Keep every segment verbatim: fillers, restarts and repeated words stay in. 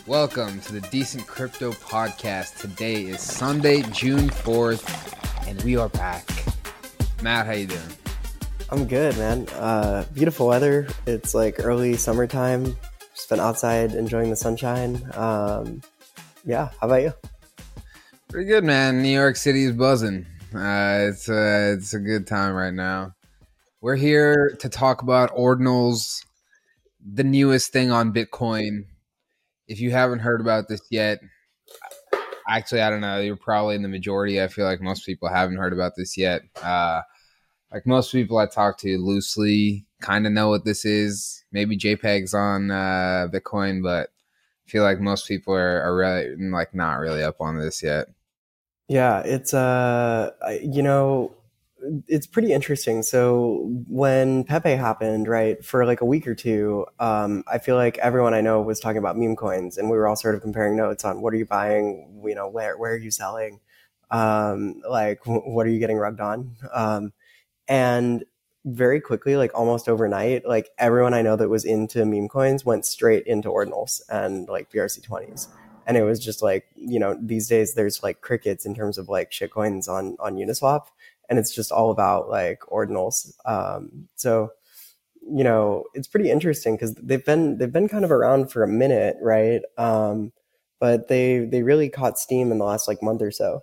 Welcome to the Decent Crypto Podcast. Today is Sunday, June fourth, and we are back. Matt, how you doing? I'm good, man. Uh, beautiful weather. It's like early summertime. Just been outside enjoying the sunshine. Um, yeah, how about you? Pretty good, man. New York City is buzzing. Uh, it's, uh, it's a good time right now. We're here to talk about ordinals, the newest thing on Bitcoin. If you haven't heard about this yet, actually, I don't know. You're probably in the majority. I feel like most people haven't heard about this yet. Uh, like most people I talk to loosely kind of know what this is. Maybe JPEGs on uh, Bitcoin, but I feel like most people are, are really like not really up on this yet. Yeah, it's uh, I- you know, it's pretty interesting. So when Pepe happened, right, for like a week or two, um, I feel like everyone I know was talking about meme coins, and we were all sort of comparing notes on what are you buying, you know, where where are you selling, um, like wh- what are you getting rugged on, um, and very quickly, like almost overnight, like everyone I know that was into meme coins went straight into ordinals and like B R C twenties. And it was just like, you know, these days there's like crickets in terms of like shit coins on, on Uniswap. And it's just all about like ordinals. Um, so, you know, it's pretty interesting because they've been, they've been kind of around for a minute, right? Um, but they, they really caught steam in the last like month or so.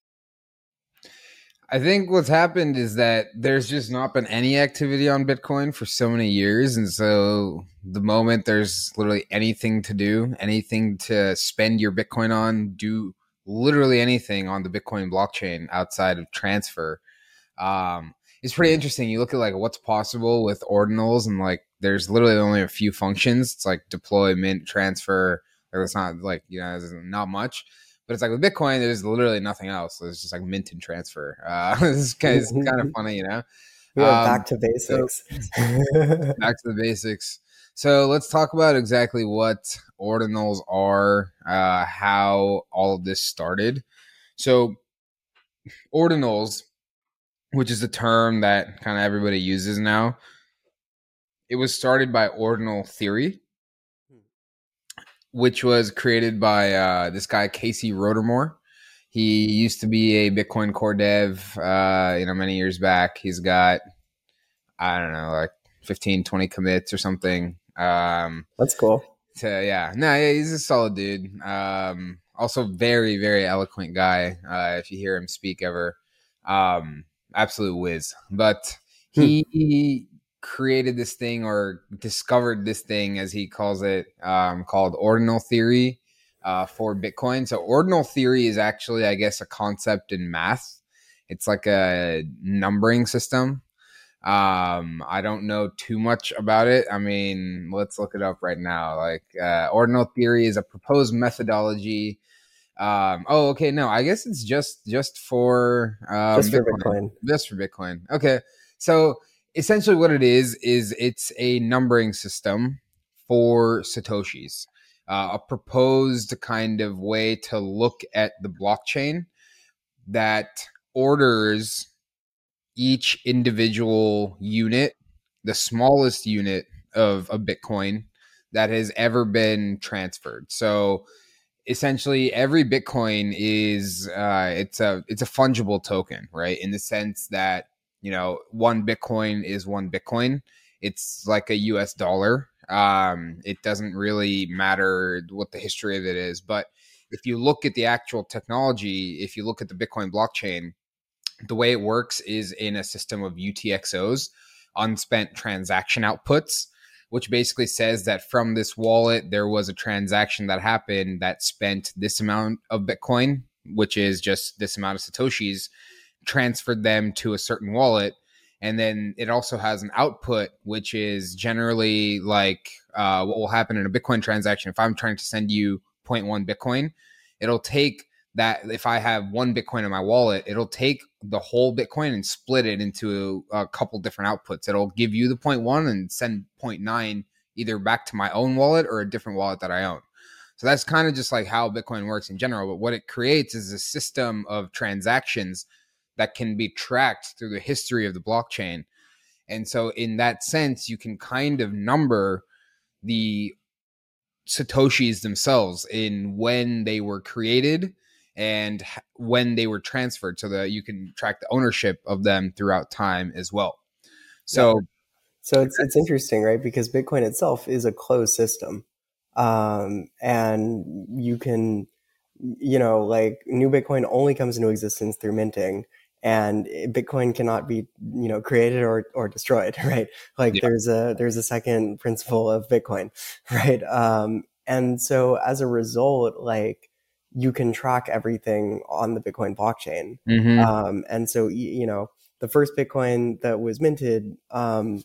I think what's happened is that there's just not been any activity on Bitcoin for so many years. And so the moment there's literally anything to do, anything to spend your Bitcoin on, do literally anything on the Bitcoin blockchain outside of transfer. Um, it's pretty interesting. You look at like what's possible with ordinals, and like there's literally only a few functions. It's like deploy, mint, transfer. Like it's not like, you know, there's not much. But it's like with Bitcoin, there's literally nothing else. So it's just like mint and transfer. Uh, this is kind of, kind of funny, you know. We are Um, back to so basics. back to the basics. So let's talk about exactly what ordinals are, uh, how all of this started. So ordinals, which is a term that kind of everybody uses now, it was started by ordinal theory, which was created by uh, this guy Casey Rodarmore. He used to be a Bitcoin core dev, uh, you know, many years back. He's got, I don't know, like fifteen, twenty commits or something. Um, That's cool. so yeah, no, yeah, he's a solid dude. Um, also very, very eloquent guy. Uh, if you hear him speak ever, um, absolute whiz. But Hmm. he created this thing, or discovered this thing, as he calls it, um, called ordinal theory. Uh, for Bitcoin. So ordinal theory is actually, I guess, a concept in math. It's like a numbering system. Um, I don't know too much about it. I mean, let's look it up right now. Like, uh, ordinal theory is a proposed methodology. Um, oh, okay. No, I guess it's just, just for, um, Just for Bitcoin, Bitcoin. just for Bitcoin. Okay. So essentially what it is, is it's a numbering system for Satoshis. Uh, a proposed kind of way to look at the blockchain that orders each individual unit, the smallest unit of a Bitcoin that has ever been transferred. So essentially every Bitcoin is uh, it's a it's a fungible token, right? In the sense that, you know, one Bitcoin is one Bitcoin. It's like a U S dollar. Um, it doesn't really matter what the history of it is, but if you look at the actual technology, if you look at the Bitcoin blockchain, the way it works is in a system of U T X Os, unspent transaction outputs, which basically says that from this wallet, there was a transaction that happened that spent this amount of Bitcoin, which is just this amount of Satoshis, transferred them to a certain wallet. And then it also has an output, which is generally like uh, what will happen in a Bitcoin transaction. If I'm trying to send you zero point one Bitcoin, it'll take that. If I have one Bitcoin in my wallet, it'll take the whole Bitcoin and split it into a, a couple different outputs. It'll give you the zero point one and send zero point nine either back to my own wallet or a different wallet that I own. So that's kind of just like how Bitcoin works in general. But what it creates is a system of transactions that can be tracked through the history of the blockchain. And so in that sense, you can kind of number the Satoshis themselves in when they were created and when they were transferred, so that you can track the ownership of them throughout time as well. So, yeah. So it's it's interesting, right? Because Bitcoin itself is a closed system, um, and you can, you know, like new Bitcoin only comes into existence through minting, and Bitcoin cannot be, you know, created or or destroyed, right? Like yeah. there's a there's a second principle of Bitcoin, right? Um, and so as a result, like you can track everything on the Bitcoin blockchain, Mm-hmm. um, and so you know the first Bitcoin that was minted. Um,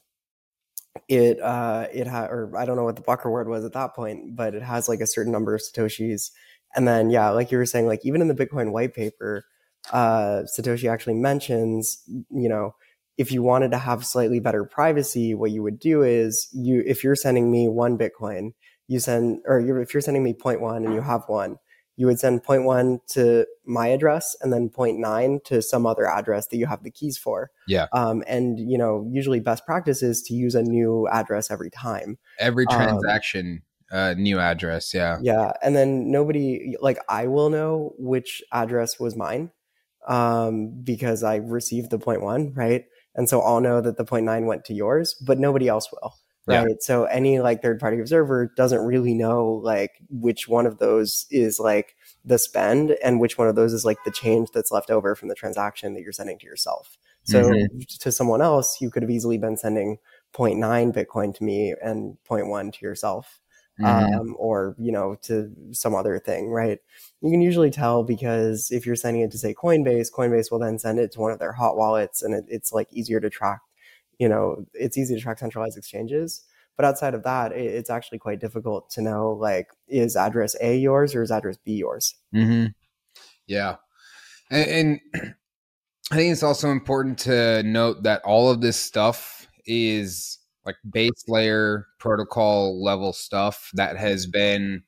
it uh it had, or I don't know what the block reward was at that point, but it has like a certain number of satoshis. And then yeah, like you were saying, like even in the Bitcoin white paper, uh Satoshi actually mentions, you know, if you wanted to have slightly better privacy, what you would do is, you if you're sending me one Bitcoin, you send, or you're, if you're sending me zero point one and you have one, you would send zero point one to my address and then zero point nine to some other address that you have the keys for. Yeah. Um, and, you know, usually best practice is to use a new address every time. Every Um, transaction, uh, new address. Yeah. yeah. And then nobody, like I will know which address was mine, um, because I received the zero point one, right? And so I'll know that the zero point nine went to yours, but nobody else will. Right. Yeah. So any like third party observer doesn't really know like which one of those is like the spend and which one of those is like the change that's left over from the transaction that you're sending to yourself. So mm-hmm. to someone else, you could have easily been sending zero point nine Bitcoin to me and zero point one to yourself, mm-hmm. um, or, you know, to some other thing, right? You can usually tell because if you're sending it to, say, Coinbase, Coinbase will then send it to one of their hot wallets, and it, it's like easier to track. You know, it's easy to track centralized exchanges. But outside of that, it, it's actually quite difficult to know, like, is address A yours or is address B yours? Mm-hmm. Yeah. And, and I think it's also important to note that all of this stuff is like base layer protocol level stuff that has been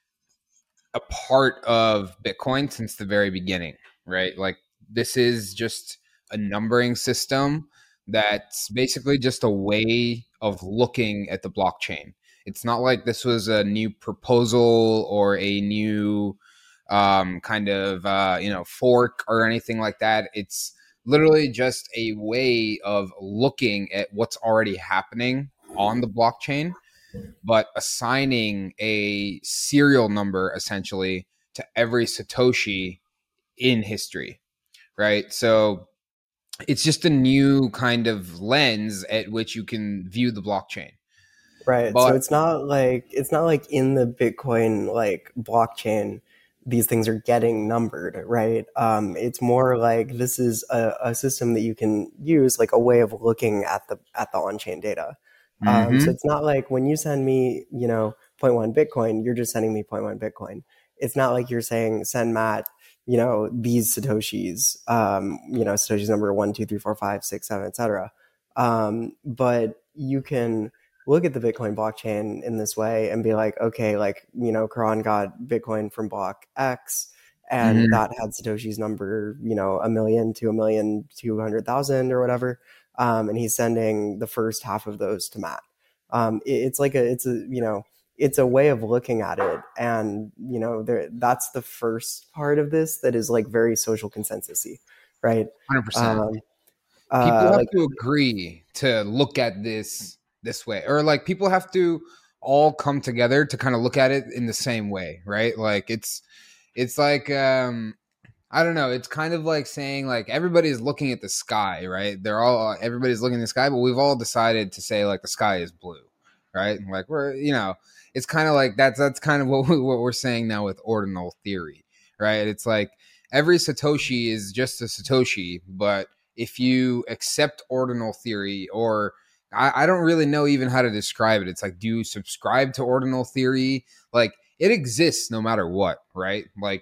a part of Bitcoin since the very beginning, right? Like this is just a numbering system that's basically just a way of looking at the blockchain. It's not like this was a new proposal or a new um, kind of uh, you know fork or anything like that. It's literally just a way of looking at what's already happening on the blockchain, but assigning a serial number essentially to every Satoshi in history, right? So it's just a new kind of lens at which you can view the blockchain. Right. But so it's not like it's not like in the Bitcoin like blockchain, these things are getting numbered, right? Um, it's more like this is a, a system that you can use, like a way of looking at the at the on-chain data. Um, mm-hmm. So it's not like when you send me, you know, zero point one Bitcoin, you're just sending me zero point one Bitcoin. It's not like you're saying send Matt, you know, these Satoshis, um, you know, Satoshis number one, two, three, four, five, six, seven, et cetera. Um, but you can look at the Bitcoin blockchain in this way and be like, okay, like, you know, Karan got Bitcoin from block X, and mm-hmm. that had Satoshi's number, you know, a million to a million two hundred thousand or whatever. Um, and he's sending the first half of those to Matt. Um, it, it's like a, it's a, you know, it's a way of looking at it. And, you know, there, that's the first part of this that is like very social consensus-y, right? one hundred percent. Um, people uh, have like, to agree to look at this this way, or like people have to all come together to kind of look at it in the same way, right? Like it's it's like um I don't know, it's kind of like saying like everybody's looking at the sky, right? They're all everybody's looking at the sky, but we've all decided to say like the sky is blue, right? Like we're, you know, it's kind of like that's that's kind of what we, what we're saying now with ordinal theory, right? It's like every Satoshi is just a Satoshi, but if you accept ordinal theory, or I, I don't really know even how to describe it. It's like, do you subscribe to ordinal theory? Like it exists no matter what, right? Like,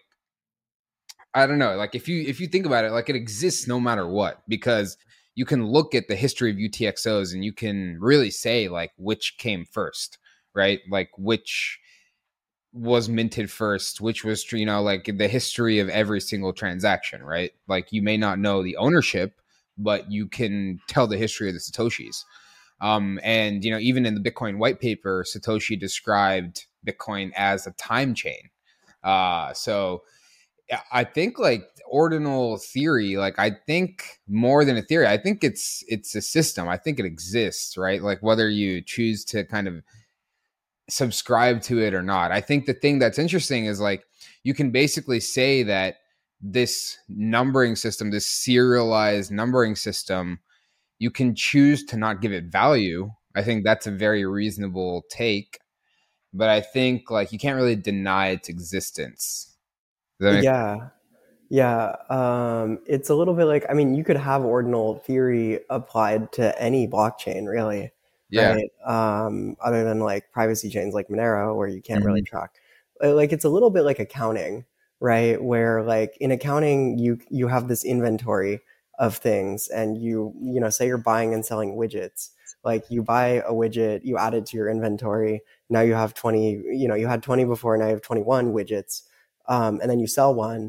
I don't know. Like if you, if you think about it, like it exists no matter what, because you can look at the history of U T X Os and you can really say like which came first, right? Like which was minted first, which was, you know, like the history of every single transaction, right? Like you may not know the ownership, but you can tell the history of the Satoshis. Um, and, you know, even in the Bitcoin white paper, Satoshi described Bitcoin as a time chain. Uh, so I think like ordinal theory, like I think more than a theory, I think it's it's a system. I think it exists, right? Like whether you choose to kind of subscribe to it or not. I think the thing that's interesting is like you can basically say that this numbering system, this serialized numbering system, you can choose to not give it value. I think that's a very reasonable take, but I think like you can't really deny its existence. Does that make Yeah. Yeah, um, it's a little bit like, I mean, you could have ordinal theory applied to any blockchain, really, Yeah. right? Um, other than like privacy chains like Monero, where you can't really Mhm. track. Uh, Like it's a little bit like accounting, right? Where like in accounting, you you have this inventory of things, and you you know, say you're buying and selling widgets. Like you buy a widget, you add it to your inventory. Now you have twenty. You know, you had twenty before, now you have twenty-one widgets, um, and then you sell one.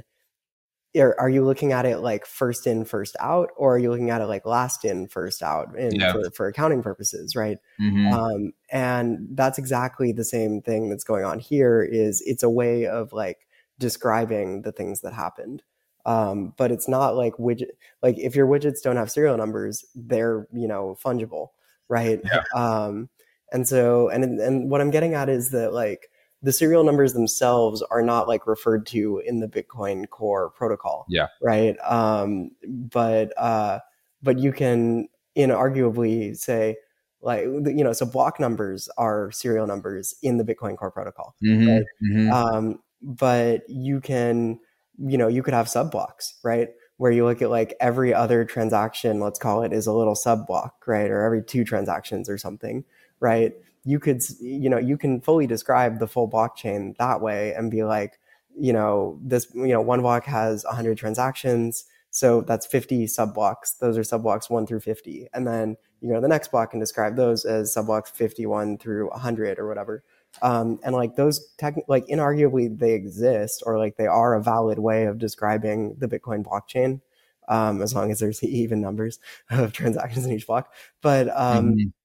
Are, are you looking at it like first in, first out, or are you looking at it like last in, first out, in Yeah. for for accounting purposes, right? Hmm. Um, and that's exactly the same thing that's going on here. Is it's a way of like describing the things that happened, um, but it's not like widget. Like if your widgets don't have serial numbers, they're you know fungible, right? Yeah. Um, and so and and what I'm getting at is that like the serial numbers themselves are not like referred to in the Bitcoin Core protocol, Yeah. right? Um, but uh, but you can inarguably say like you know, so block numbers are serial numbers in the Bitcoin Core protocol, Hmm. right? Hmm. Um, but you can you know you could have sub blocks, right? Where you look at like every other transaction, let's call it, is a little sub block, right? Or every two transactions or something, right? You could you know you can fully describe the full blockchain that way and be like, you know this you know one block has one hundred transactions, so that's fifty sub blocks. Those are sub blocks one through fifty, and then you go to the next block and describe those as sub blocks fifty-one through one hundred or whatever. Um, and like those tech, like inarguably they exist, or like they are a valid way of describing the Bitcoin blockchain, um, as long as there's even numbers of transactions in each block. But um, Hmm.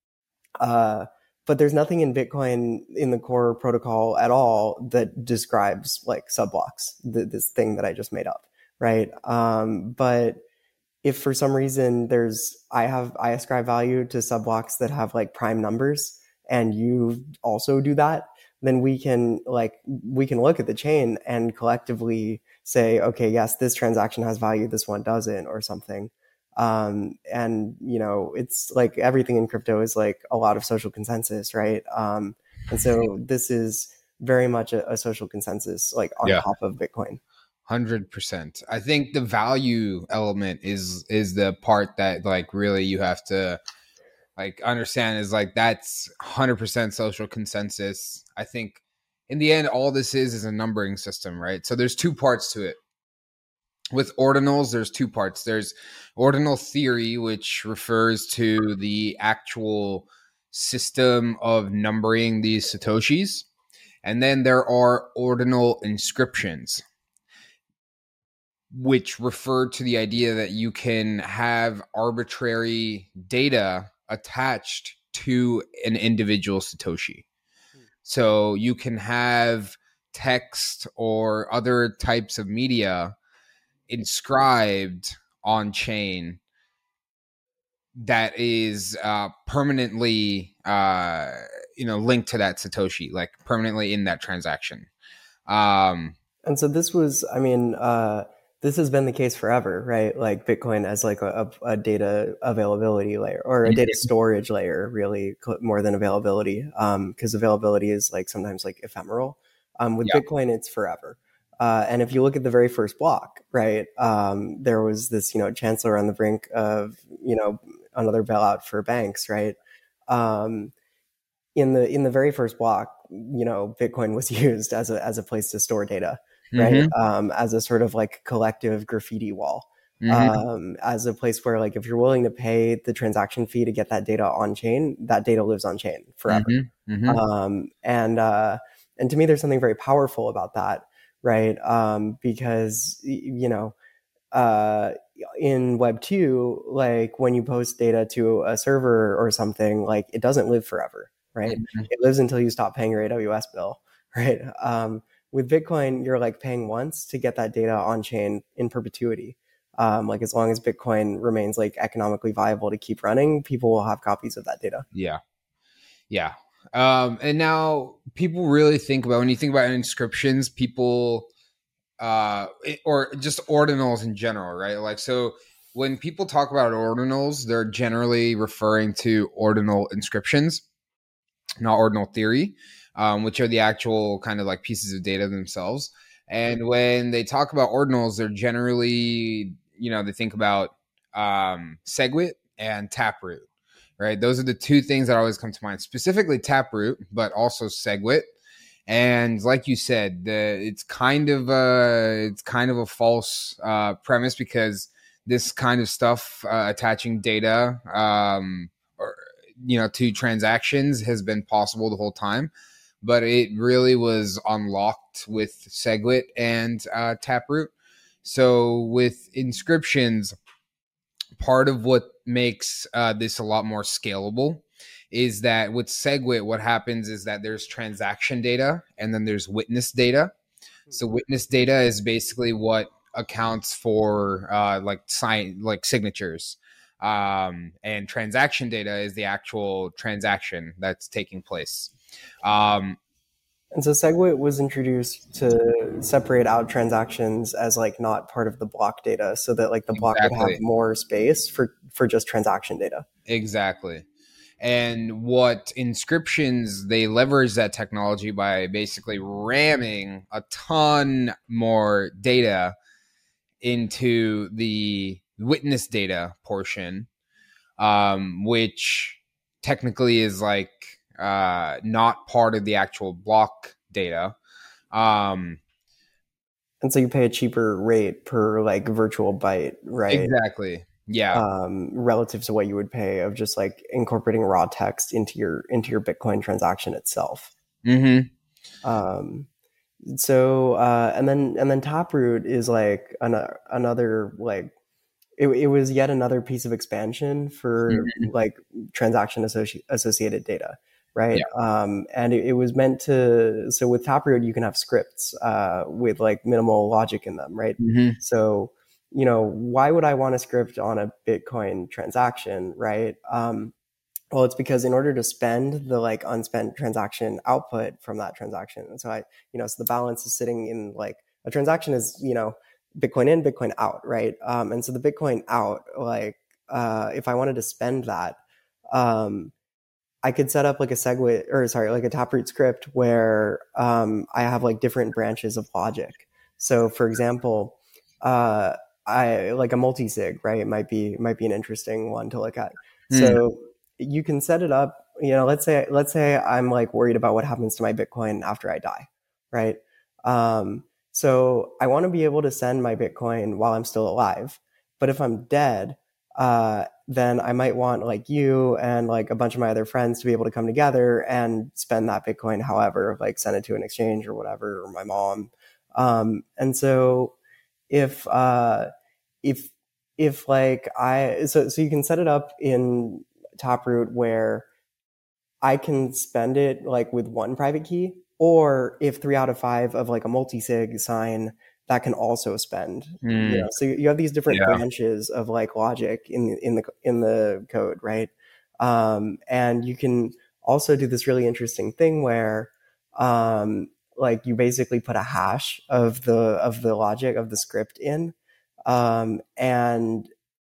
uh, but there's nothing in Bitcoin in the core protocol at all that describes like subblocks, th- this thing that I just made up, right? Um, but if for some reason there's, I have, I ascribe value to subblocks that have like prime numbers, and you also do that, then we can like, we can look at the chain and collectively say, okay, yes, this transaction has value, this one doesn't, or something. Um, and you know, it's like everything in crypto is like a lot of social consensus, right? Um, and so this is very much a, a social consensus, like on Yeah. top of Bitcoin. one hundred percent. I think the value element is is the part that like really you have to like understand is like that's one hundred percent social consensus. I think in the end all this is is a numbering system, right? So there's two parts to it. With ordinals, there's two parts. There's ordinal theory, which refers to the actual system of numbering these satoshis, and then there are ordinal inscriptions, which refer to the idea that you can have arbitrary data attached to an individual satoshi. So you can have text or other types of media inscribed on chain that is uh, permanently uh, you know linked to that satoshi, like permanently in that transaction. um And so this was, I mean, uh, this has been the case forever, right? Like Bitcoin as like a, a data availability layer, or a data storage layer, really, more than availability, because um, availability is like sometimes like ephemeral. Um, with yeah. Bitcoin, it's forever. Uh, and if you look at the very first block, right, um, there was this, you know, chancellor on the brink of, you know, another bailout for banks, right? Um, in the in the very first block, you know, Bitcoin was used as a as a place to store data, right? Mm-hmm. Um, as a sort of like collective graffiti wall, Mm-hmm. um, as a place where like if you're willing to pay the transaction fee to get that data on chain, that data lives on chain forever. Mm-hmm. Mm-hmm. Um, and uh, and to me, there's something very powerful about that, right? Um, because you know, uh, in Web two, like when you post data to a server or something, like it doesn't live forever, right? Mm-hmm. It lives until you stop paying your A W S bill. right? Um, with Bitcoin, you're like paying once to get that data on chain in perpetuity. Um, like as long as Bitcoin remains like economically viable to keep running, people will have copies of that data. Yeah. Yeah. Um, and now people really think about, when you think about inscriptions, people, uh, it- or just ordinals in general, right? Like, so when people talk about ordinals, they're generally referring to ordinal inscriptions, not ordinal theory, um, which are the actual kind of like pieces of data themselves. And when they talk about ordinals, they're generally, you know, they think about um, SegWit and Taproot, right? Those are the two things that always come to mind, specifically Taproot, but also SegWit. And like you said, the, it's kind of a it's kind of a false uh, premise, because this kind of stuff, uh, attaching data, um, or you know, to transactions has been possible the whole time, but it really was unlocked with SegWit and uh, Taproot. So with inscriptions, part of what makes uh, this a lot more scalable is that with SegWit, what happens is that there's transaction data and then there's witness data. So witness data is basically what accounts for uh, like sign like signatures, um, and transaction data is the actual transaction that's taking place. Um, And so SegWit was introduced to separate out transactions as like not part of the block data, so that like the block would have exactly, more space for for just transaction data. exactly. And what inscriptions, they leverage that technology by basically ramming a ton more data into the witness data portion, um, which technically is like uh, not part of the actual block data. Um, And so you pay a cheaper rate per like virtual byte, right? exactly. Yeah. Um, relative to what you would pay of just like incorporating raw text into your into your Bitcoin transaction itself. Mm-hmm. Um, so uh, and then and then Taproot is like an, another like it, it was yet another piece of expansion for Mm-hmm. like transaction associ- associated data, right? Yeah. Um, and it, it was meant to, so with Taproot you can have scripts uh, with like minimal logic in them, right? Mm-hmm. So you know, why would I want a script on a Bitcoin transaction, right? Um, well, it's because in order to spend the like unspent transaction output from that transaction, and so I, you know, so the balance is sitting in like a transaction is, you know, Bitcoin in, Bitcoin out, right? Um, and so the Bitcoin out, like, uh, if I wanted to spend that, um, I could set up like a SegWit or sorry, like a Taproot script where um, I have like different branches of logic. So, for example, uh, I like a multi-sig, right? It might be might be an interesting one to look at. Mm. So you can set it up. You know, let's say let's say I'm like worried about what happens to my Bitcoin after I die, right? Um, so I want to be able to send my Bitcoin while I'm still alive. But if I'm dead, uh, then I might want like you and like a bunch of my other friends to be able to come together and spend that Bitcoin, however, like send it to an exchange or whatever, or my mom. Um, and so if, uh, if, if like I, so, so you can set it up in Taproot where I can spend it like with one private key, or if three out of five of like a multi-sig sign, that can also spend. You Mm. know, so you have these different Yeah. branches of like logic in in the in the code, right? Um, and you can also do this really interesting thing where, um, like you basically put a hash of the of the logic of the script in, um, and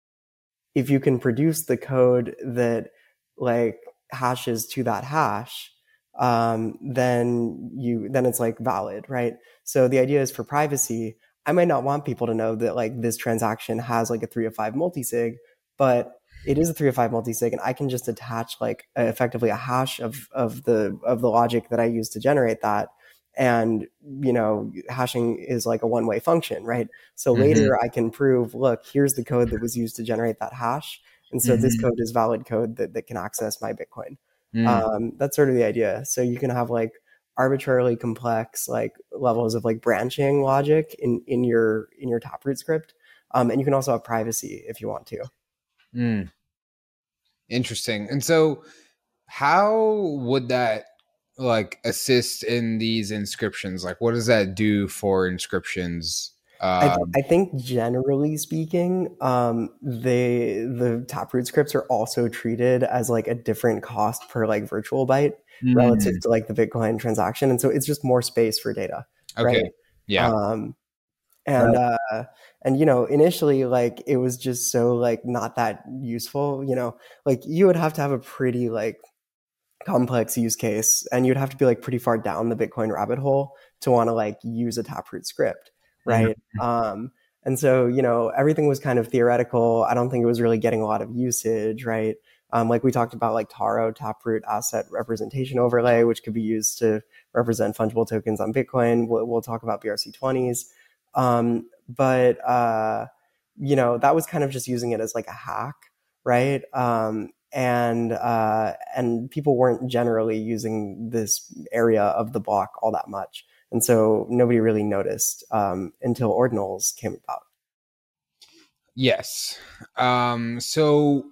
if you can produce the code that like hashes to that hash, um, then you then it's like valid, right? So the idea is for privacy. I might not want people to know that like this transaction has like a three of five multisig, but it is a three of five multisig, and I can just attach like effectively a hash of of the of the logic that I use to generate that. And you know, hashing is like a one way function, right? So Mm-hmm. later I can prove, look, here's the code that was used to generate that hash. And so this Mm-hmm. code is valid code that, that can access my Bitcoin. Mm. Um, that's sort of the idea. So you can have like arbitrarily complex like levels of like branching logic in, in your in your Taproot script. Um, and you can also have privacy if you want to. Mm. Interesting. And so how would that like assist in these inscriptions? Like, what does that do for inscriptions? I, th- Um, I think generally speaking, um, they the Taproot scripts are also treated as like a different cost per like virtual byte relative mm, to like the Bitcoin transaction, and so it's just more space for data, okay. right? Yeah. Um, and Right. uh, and you know, initially, like it was just so like not that useful. You know, like you would have to have a pretty like complex use case, and you'd have to be like pretty far down the Bitcoin rabbit hole to want to like use a Taproot script, right? Mhm. Um, and so, you know, everything was kind of theoretical. I don't think it was really getting a lot of usage, right? Um, like we talked about, like Taro, Taproot Asset Representation Overlay, which could be used to represent fungible tokens on Bitcoin. We'll, we'll talk about B R C twenties. Um, but, uh, you know, that was kind of just using it as like a hack, right? Um, and uh, and people weren't generally using this area of the block all that much, and so nobody really noticed um, until ordinals came about. Yes. Um, so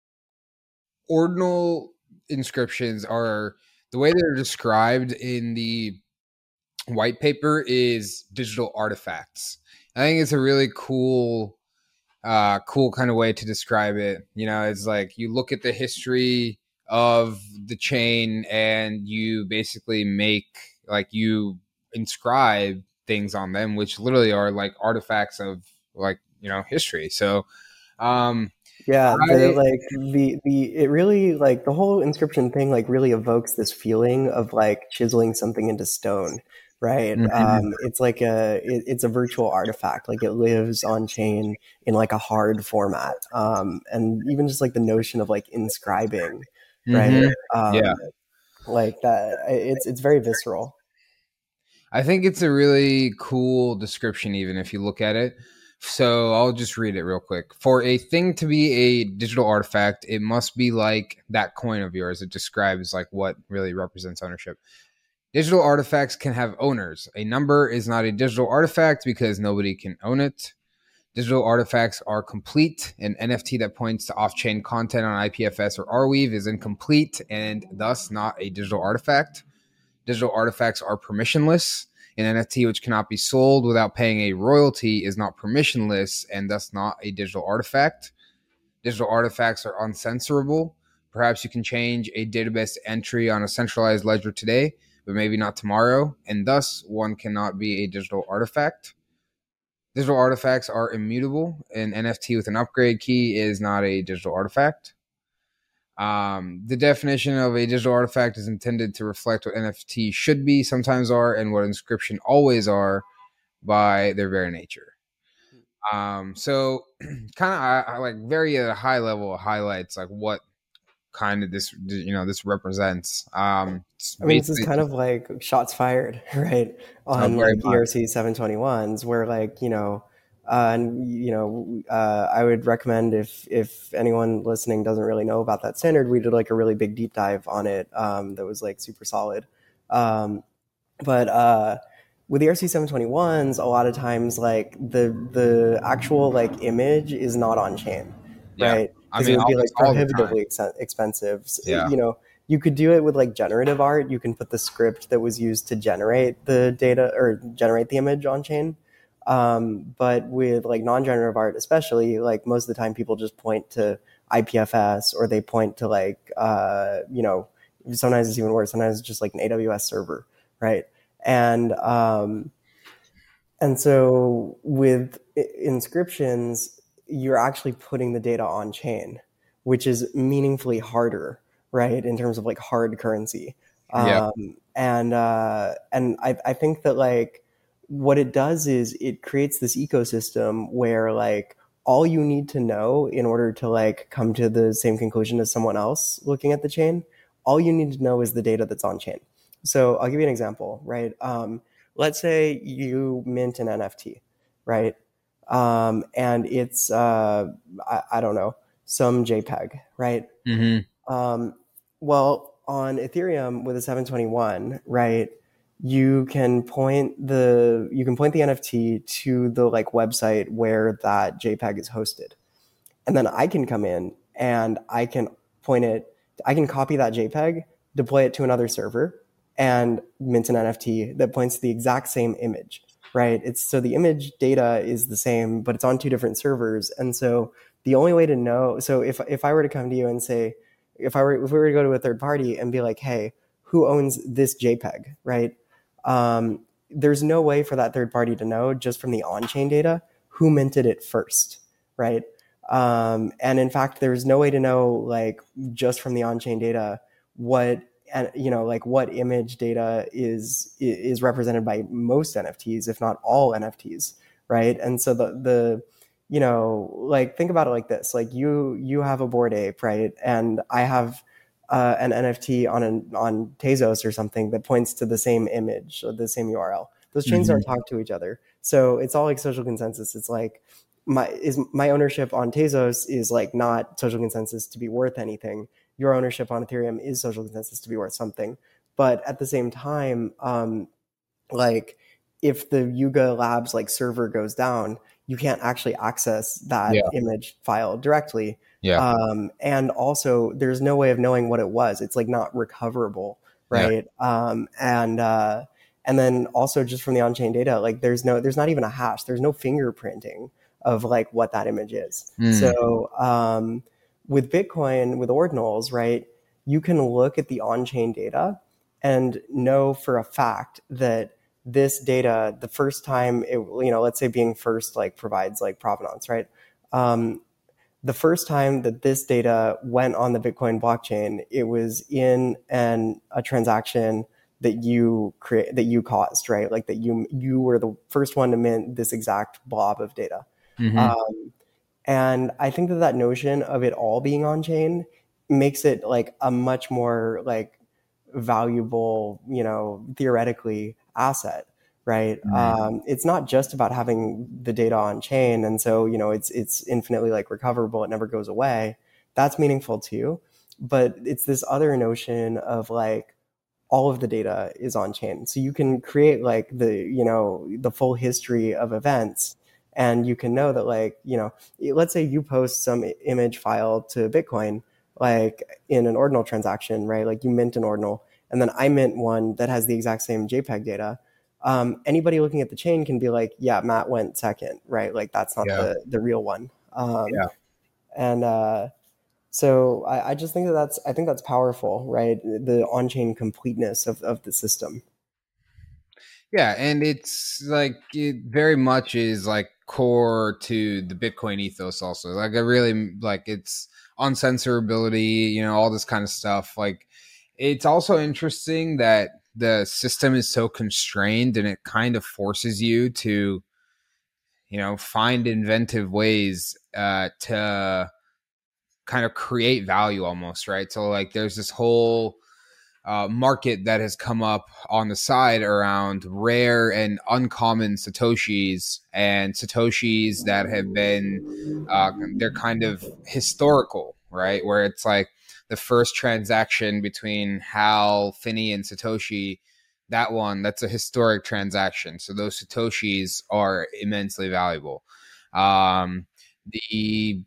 ordinal inscriptions are the way they're described in the white paper is digital artifacts. I think it's a really cool uh cool kind of way to describe it. You know, it's like you look at the history of the chain and you basically make like you inscribe things on them, which literally are like artifacts of like, you know, history. So um Yeah, the I like the the it really like the whole inscription thing like really evokes this feeling of like chiseling something into stone, right? Mhm. Um, it's like a it, it's a virtual artifact, like it lives on chain in like a hard format, um, and even just like the notion of like inscribing, right? Mhm. Yeah. Um, like that, it's it's very visceral. I think it's a really cool description, even if you look at it. So I'll just read it real quick. For a thing to be a digital artifact, it must be like that coin of yours. It describes like what really represents ownership. Digital artifacts can have owners. A number is not a digital artifact because nobody can own it. Digital artifacts are complete. An N F T that points to off-chain content on I P F S or Arweave is incomplete and thus not a digital artifact. Digital artifacts are permissionless. An N F T which cannot be sold without paying a royalty is not permissionless and thus not a digital artifact. Digital artifacts are uncensorable. Perhaps you can change a database entry on a centralized ledger today, but maybe not tomorrow, and thus one cannot be a digital artifact. Digital artifacts are immutable. An N F T with an upgrade key is not a digital artifact. Um, the definition of a digital artifact is intended to reflect what N F T should be, sometimes are, and what inscription always are by their very nature. Um, so kind of I, I like very at a high level highlights like what kind of this you know this represents. Um, it's I mean, this is basically kind of like shots fired, right? oh, On very like much. E R C seven twenty-ones, where like, you know, uh, and you know, uh, I would recommend if if anyone listening doesn't really know about that standard, we did like a really big deep dive on it um, that was like super solid. Um, but uh, with E R C seven twenty-ones, a lot of times like the the actual like image is not on chain, Yeah, right? I Because it mean would be almost like all the time. prohibitively ex- expensive. S- Yeah. You know, you could do it with like generative art. You can put the script that was used to generate the data or generate the image on chain. Um, but with like non-generative art, especially, like most of the time, people just point to I P F S or they point to like uh, you know, sometimes it's even worse. Sometimes it's just like an A W S server, right? And um, and so with inscriptions, you're actually putting the data on chain, which is meaningfully harder, right? In terms of like hard currency. Yeah. Um, and uh, and I, I think that like what it does is it creates this ecosystem where like all you need to know in order to like come to the same conclusion as someone else looking at the chain, all you need to know is the data that's on chain. So I'll give you an example, right? Um, let's say you mint an N F T, right? Um, and it's uh, I, I don't know, some JPEG, right? Mm-hmm. Um, well, on Ethereum with a seven twenty-one, right? You can point the you can point the N F T to the like website where that JPEG is hosted, and then I can come in and I can point it. I can copy that JPEG, deploy it to another server, and mint an N F T that points to the exact same image, right? It's so the image data is the same, but it's on two different servers. And so the only way to know, so if if I were to come to you and say, if I were if we were to go to a third party and be like, hey, who owns this JPEG, right? Um, there's no way for that third party to know just from the on-chain data who minted it first, right? Um, and in fact, there's no way to know, like, just from the on-chain data what, and you know, like what image data is is represented by most N F Ts, if not all N F Ts, right? And so the the you know, like think about it like this: like you you have a Bored Ape, right? And I have uh, an N F T on an on Tezos or something that points to the same image or the same U R L. Those chains mm-hmm. don't talk to each other, so it's all like social consensus. It's like my is my ownership on Tezos is like not social consensus to be worth anything. Your ownership on Ethereum is social consensus to be worth something. But at the same time, um, like if the Yuga Labs like server goes down, you can't actually access that yeah. image file directly. Yeah. Um, and also there's no way of knowing what it was. It's like not recoverable. Right. Yeah. Um, and, uh, and then also just from the on-chain data, like there's no, there's not even a hash. There's no fingerprinting of like what that image is. Mm. So, um, with Bitcoin, with ordinals, right, you can look at the on-chain data and know for a fact that this data, the first time it, you know, let's say being first like provides like provenance, right? Um, the first time that this data went on the Bitcoin blockchain, it was in an a transaction that you create, that you caused, right? Like that you you were the first one to mint this exact blob of data. Mm-hmm. Um, and I think that that notion of it all being on chain makes it like a much more like valuable, you know, theoretically asset, right? Mm-hmm. Um, it's not just about having the data on chain, and so you know it's it's infinitely like recoverable. It never goes away. That's meaningful too, but it's this other notion of like all of the data is on chain, so you can create like the you know the full history of events. And you can know that, like, you know, let's say you post some image file to Bitcoin, like in an ordinal transaction, right? Like you mint an ordinal, and then I mint one that has the exact same JPEG data. Um, anybody looking at the chain can be like, yeah, Matt went second, right? Like that's not yeah. the, the real one. Um, yeah. And uh, so I, I just think that that's, I think that's powerful, right? The on-chain completeness of, of the system. Yeah, and it's like it very much is like core to the Bitcoin ethos also. Like I really like it's uncensorability, you know, all this kind of stuff. Like it's also interesting that the system is so constrained and it kind of forces you to, you know, find inventive ways uh, to kind of create value almost, right? So like there's this whole Uh, market that has come up on the side around rare and uncommon Satoshis and Satoshis that have been, uh, they're kind of historical, right? Where it's like the first transaction between Hal, Finney, and Satoshi, that one, that's a historic transaction. So those Satoshis are immensely valuable. Um, the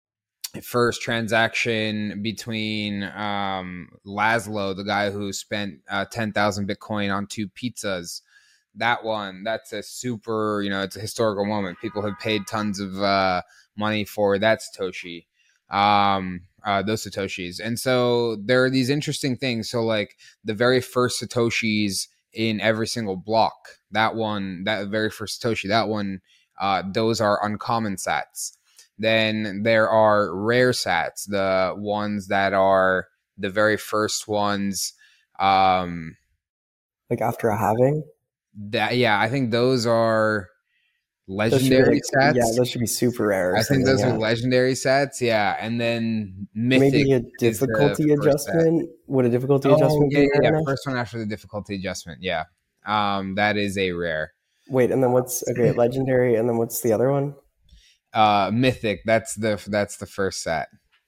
first transaction between um, Laszlo, the guy who spent uh, ten thousand Bitcoin on two pizzas, that one, that's a super, you know, it's a historical moment. People have paid tons of uh, money for that Satoshi, um, uh, those Satoshis. And so there are these interesting things. So like the very first Satoshis in every single block, that one, that very first Satoshi, that one, uh, those are uncommon sats. Then there are rare sats, the ones that are the very first ones. Um, like after a halving? That yeah, I think those are legendary like, sats. Yeah, those should be super rare. I think those yeah. are legendary sats. Yeah, and then mythic. Maybe a difficulty adjustment. Would a difficulty oh, adjustment yeah, be yeah, rare? Yeah, first one after the difficulty adjustment. Yeah, um, that is a rare. Wait, and then what's okay? Legendary, and then what's the other one? Uh, mythic. That's the that's the first set.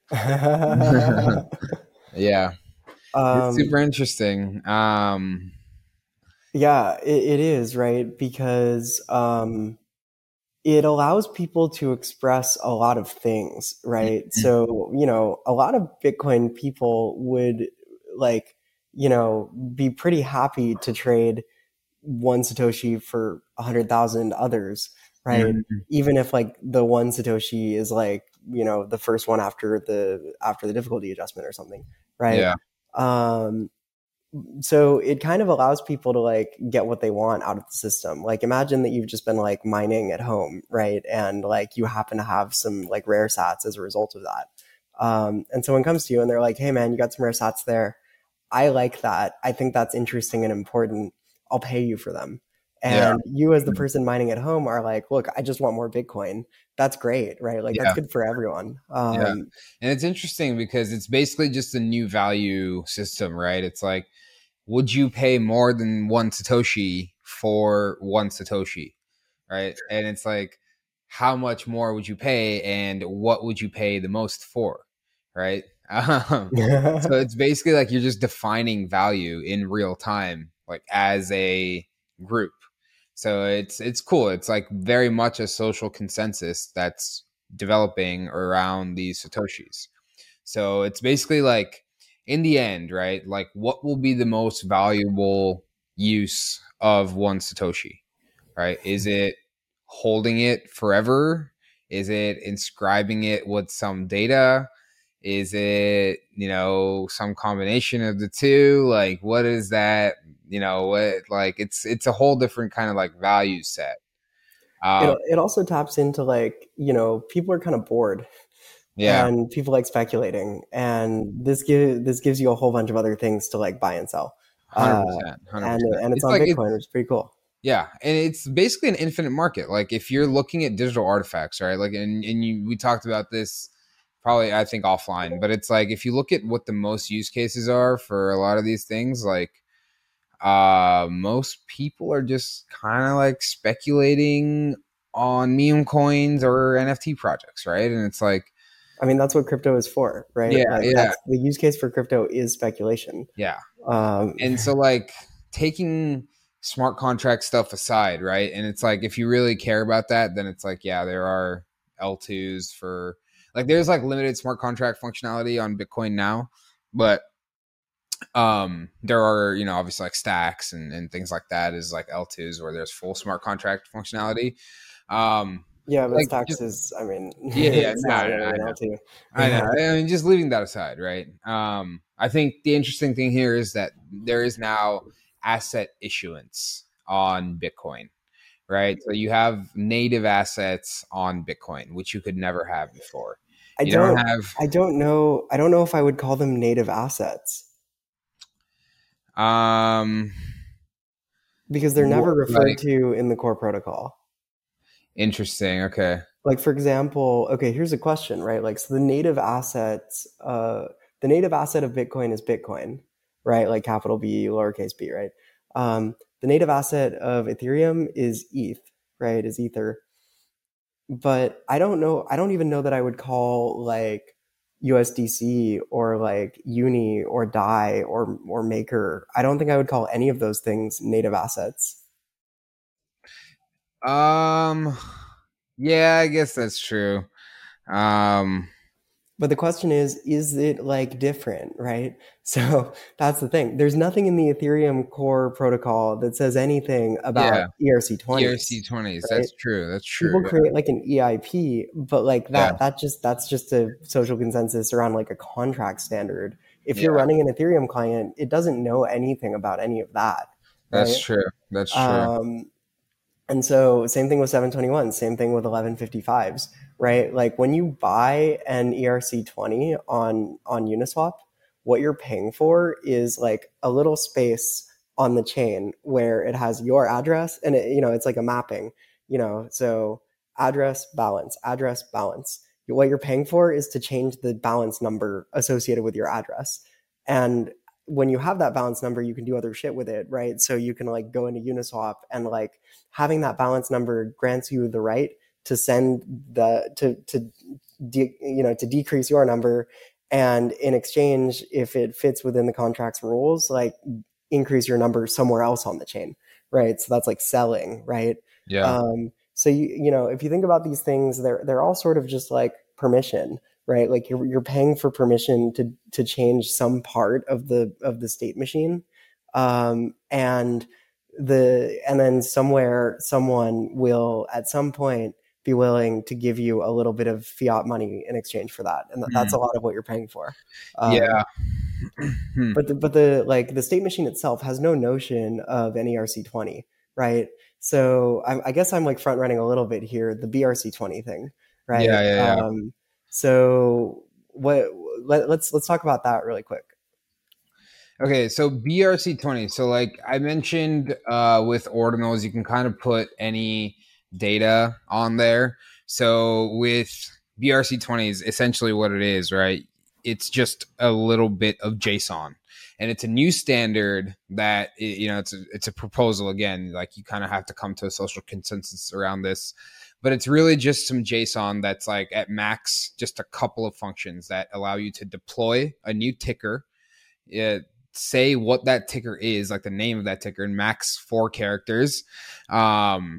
yeah, um, it's super interesting. Um, yeah, it, it is, right? Because um, it allows people to express a lot of things, right? Mm-hmm. So, you know, a lot of Bitcoin people would like, you know, be pretty happy to trade one Satoshi for a hundred thousand others, right? Mhm. Even if like the one Satoshi is like, you know, the first one after the after the difficulty adjustment or something, right? Yeah. Um, so it kind of allows people to like get what they want out of the system. Like imagine that you've just been like mining at home, right? And like you happen to have some like rare sats as a result of that. Um, and someone comes to you and they're like, hey man, you got some rare sats there. I like that. I think that's interesting and important. I'll pay you for them. Yeah. And you as the person mining at home are like, look, I just want more Bitcoin. That's great, right? Like that's Yeah. good for everyone. Yeah. Um, And it's interesting because it's basically just a new value system, right? It's like, would you pay more than one Satoshi for one Satoshi? Right. And it's like, how much more would you pay and what would you pay the most for? Right. Um, so it's basically like you're just defining value in real time, like as a group. So it's it's cool. It's like very much a social consensus that's developing around these Satoshis. So it's basically like in the end, right? Like what will be the most valuable use of one Satoshi, right? Is it holding it forever? Is it inscribing it with some data? Is it, you know, some combination of the two? Like what is that? You know, what like it's it's a whole different kind of like value set. it Um it also taps into like, you know, people are kind of bored yeah, and people like speculating, and this gives this gives you a whole bunch of other things to like buy and sell. Uh, one hundred percent, and one hundred percent. and it's It's on like it, Bitcoin, which is pretty cool. yeah, and it's basically an infinite market. Like if you're looking at digital artifacts, right? Like and and you we talked about this probably I think offline, but it's like if you look at what the most use cases are for a lot of these things, like uh most people are just kind of like speculating on meme coins or N F T projects, right? And it's like I mean, that's what crypto is for, right? yeah, Like yeah, that's the use case for crypto is speculation. yeah. Um, And so like taking smart contract stuff aside, right? And it's like if you really care about that, then it's like yeah, there are L twos for like there's like limited smart contract functionality on Bitcoin now, but um there are, you know, obviously like stacks and, and things like that is like L twos where there's full smart contract functionality. Um yeah, but like Stacks just is, I mean, yeah, yeah, it's no, not no, no, really I an know. L two. I know. Yeah. I mean, just leaving that aside, right? Um, I think the interesting thing here is that there is now asset issuance on Bitcoin, right? So you have native assets on Bitcoin, which you could never have before. I You don't don't, have, I don't know, I don't know if I would call them native assets um, because they're never what, referred like, to in the core protocol. interesting. Okay. Like for example, okay, here's a question, right? Like so the native assets, uh, the native asset of Bitcoin is Bitcoin, right? Like capital B, lowercase b, right? Um, the native asset of Ethereum is E T H, right? Is Ether. But I don't know. I don't even know that I would call like U S D C or like Uni or Dai or or Maker. I don't think I would call any of those things native assets. Um, yeah, I guess that's true. Um, But the question is, is it like different, right? So that's the thing. There's nothing in the Ethereum core protocol that says anything yeah, about E R C twenties, E R C twenties. right? That's true. That's true. People create like an E I P, but like Yeah. that, that just that's just a social consensus around like a contract standard. If Yeah. you're running an Ethereum client, it doesn't know anything about any of that, That's right? true. That's true. Um, and so same thing with seven twenty-one, same thing with eleven fifty-fives, right? Like when you buy an E R C twenty on on Uniswap, what you're paying for is like a little space on the chain where it has your address and it, you know, it's like a mapping, you know, so address balance, address balance. What you're paying for is to change the balance number associated with your address. And when you have that balance number, you can do other shit with it, right? So you can like go into Uniswap and like having that balance number grants you the right to send the to to de, you know to decrease your number, and in exchange, if it fits within the contract's rules, like increase your number somewhere else on the chain, right? So that's like selling, right? Yeah. Um, so you you know if you think about these things, they're they're all sort of just like permission. right? Like you're you're paying for permission to to change some part of the of the state machine, um, and the and then somewhere someone will at some point be willing to give you a little bit of fiat money in exchange for that, and that's Mm. a lot of what you're paying for. Um, Yeah. Hmm. but the, but the like the state machine itself has no notion of an E R C twenty, right? So I, I guess I'm like front running a little bit here, the B R C twenty thing, right? Yeah, yeah, yeah. Um, so what? Let, let's let's talk about that really quick. Okay, so B R C twenty. So like I mentioned uh, with ordinals, you can kind of put any data on there. So with B R C twenty is essentially what it is, right? It's just a little bit of JSON. And it's a new standard that, you know, it's a, it's a proposal again. Like you kind of have to come to a social consensus around this. But it's really just some JSON that's like at max, just a couple of functions that allow you to deploy a new ticker. It, say what that ticker is, like the name of that ticker, in max four characters. Um,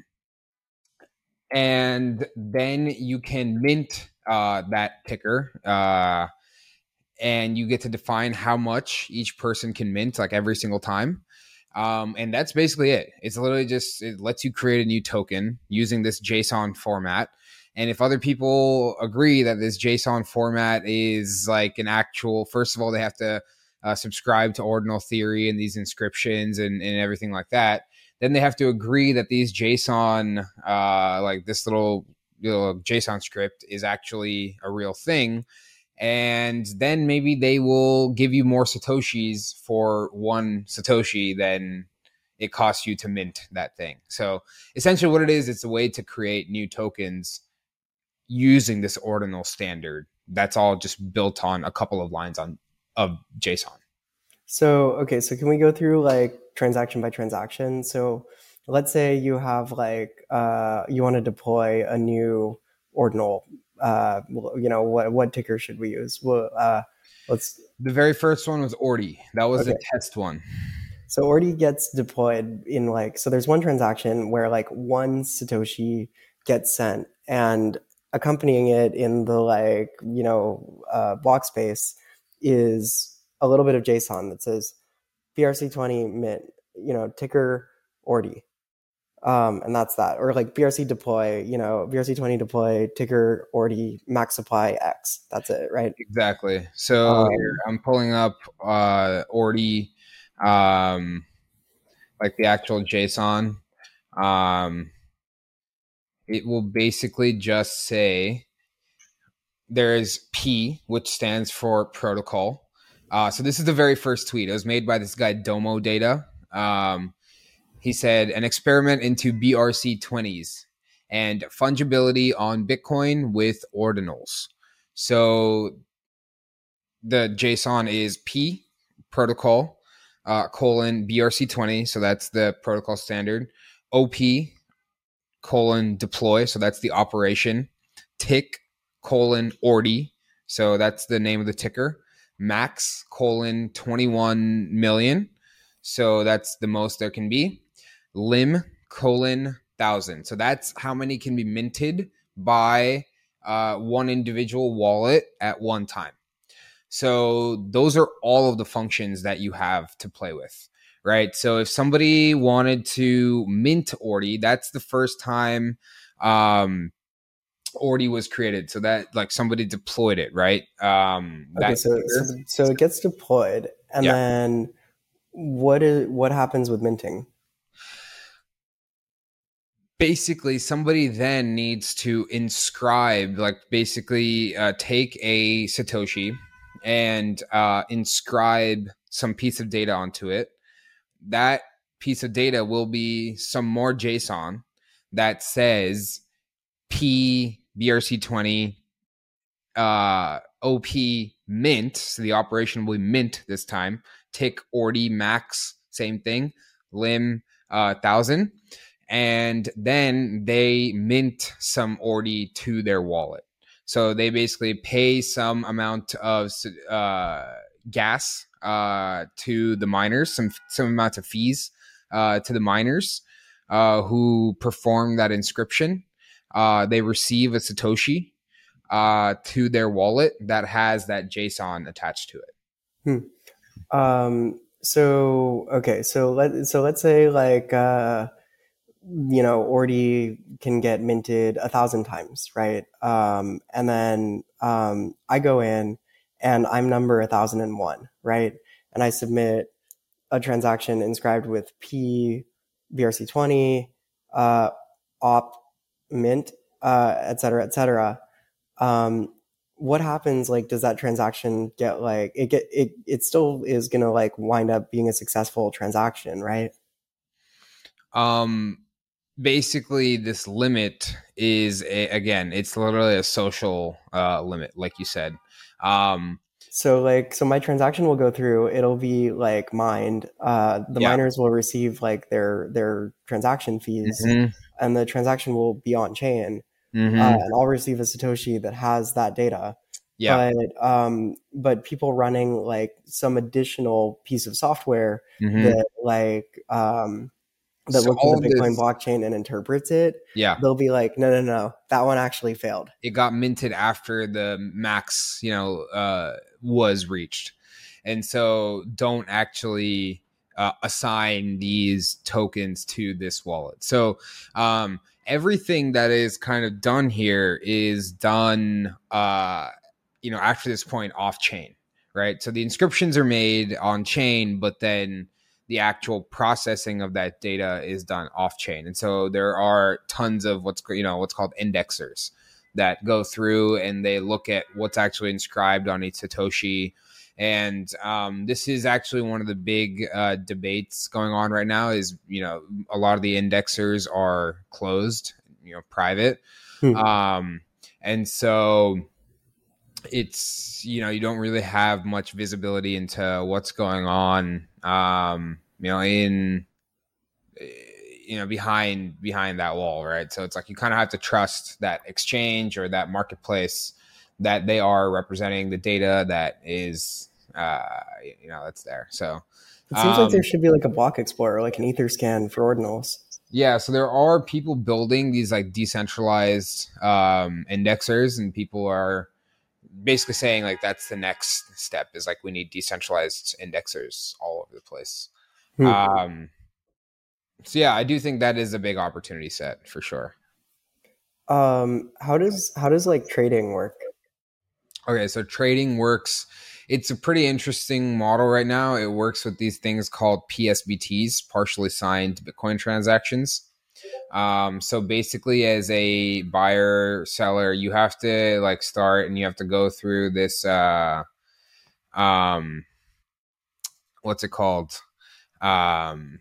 and then you can mint uh, that ticker. Uh, and you get to define how much each person can mint, like every single time. Um, and that's basically it. It's literally just, it lets you create a new token using this JSON format. And if other people agree that this JSON format is like an actual, first of all, they have to uh, subscribe to ordinal theory and these inscriptions and, and everything like that. Then they have to agree that these JSON, uh, like this little, little JSON script is actually a real thing. And then maybe they will give you more Satoshis for one Satoshi than it costs you to mint that thing. So essentially what it is, it's a way to create new tokens using this ordinal standard. That's all just built on a couple of lines on of JSON. So, okay, so can we go through like transaction by transaction? So let's say you have like, uh, you want to deploy a new ordinal. Uh, you know, what what ticker should we use? Well, uh, let's. The very first one was Ordi. That was okay. The test one. So Ordi gets deployed in like, so there's one transaction where like one Satoshi gets sent, and accompanying it in the like, you know, uh, block space is a little bit of JSON that says B R C twenty mint, you know, ticker Ordi. Um, and that's that. Or like B R C deploy, you know, B R C twenty deploy, ticker Ordi, max supply X. That's it, right? Exactly. So um, here I'm pulling up uh, Ordi, um, like the actual JSON. Um, it will basically just say there is P, which stands for protocol. Uh, so this is the very first tweet. It was made by this guy, Domo Data. Um, he said, an experiment into B R C twenties and fungibility on Bitcoin with ordinals. So the JSON is P, protocol, uh, colon, B R C twenty. So that's the protocol standard. O P, colon, deploy. So that's the operation. Tick, colon, Ordi. So that's the name of the ticker. Max, colon, twenty-one million. So that's the most there can be. Lim, colon, thousand. So that's how many can be minted by uh, one individual wallet at one time. So those are all of the functions that you have to play with, right? So if somebody wanted to mint Ordi, that's the first time um, Ordi was created. So that like somebody deployed it, right? Um, okay, that so, so so it gets deployed, and yeah. then what is what happens with minting? Basically, somebody then needs to inscribe, like basically uh, take a Satoshi and uh, inscribe some piece of data onto it. That piece of data will be some more JSON that says P B R C twenty uh, O P mint. So the operation will be mint this time. Tick Ordi max, same thing. Lim uh, thousand. And then they mint some Ordi to their wallet. So they basically pay some amount of uh, gas uh, to the miners, some some amount of fees uh, to the miners uh, who perform that inscription. Uh, they receive a Satoshi. uh, to their wallet that has that JSON attached to it. Hmm. Um, so okay, so let so let's say like uh, you know, Ordi can get minted a thousand times, right? Um, and then um, I go in and I'm number a thousand and one, right? And I submit a transaction inscribed with P B R C twenty, uh, op mint, uh, et cetera, et cetera. Um, what happens? Like, does that transaction get like it get it? It still is gonna like wind up being a successful transaction, right? Um, basically, this limit is a, again, it's literally a social uh, limit, like you said. Um, So like, so my transaction will go through. It'll be like mined. Uh, the yeah. miners will receive like their their transaction fees, Mm-hmm. and the transaction will be on chain. Uh, Mm-hmm. and I'll receive a Satoshi that has that data. Yeah. But um, but people running like some additional piece of software Mm-hmm. that like um, that So looks at the all Bitcoin this, blockchain and interprets it, yeah, they'll be like, no, no, no, that one actually failed. it got minted after the max, you know, uh, was reached, and so don't actually uh, assign these tokens to this wallet. So um, everything that is kind of done here is done, uh, you know, after this point off chain, right? So the inscriptions are made on chain, but then the actual processing of that data is done off chain. And so there are tons of what's, you know, what's called indexers that go through and they look at what's actually inscribed on each Satoshi. And um, this is actually one of the big uh, debates going on right now is, you know, a lot of the indexers are closed, you know, private. Hmm. Um, and so it's, you know, you don't really have much visibility into what's going on, um, you know, in, you know, behind behind that wall, right? So it's like you kind of have to trust that exchange or that marketplace that they are representing the data that is, uh, you know, that's there. So It seems like there um, should be like a block explorer, like an Etherscan for ordinals. yeah, so there are people building these like decentralized um, indexers, and people are basically saying like that's the next step is like we need decentralized indexers all over the place. Hmm. Um, so yeah, I do think that is a big opportunity set for sure. Um, how does how does like trading work? Okay, so trading works. It's a pretty interesting model right now. It works with these things called P S B Ts, partially signed Bitcoin transactions. Um, so basically, as a buyer seller, you have to like start and you have to go through this. Uh, um, what's it called? Um,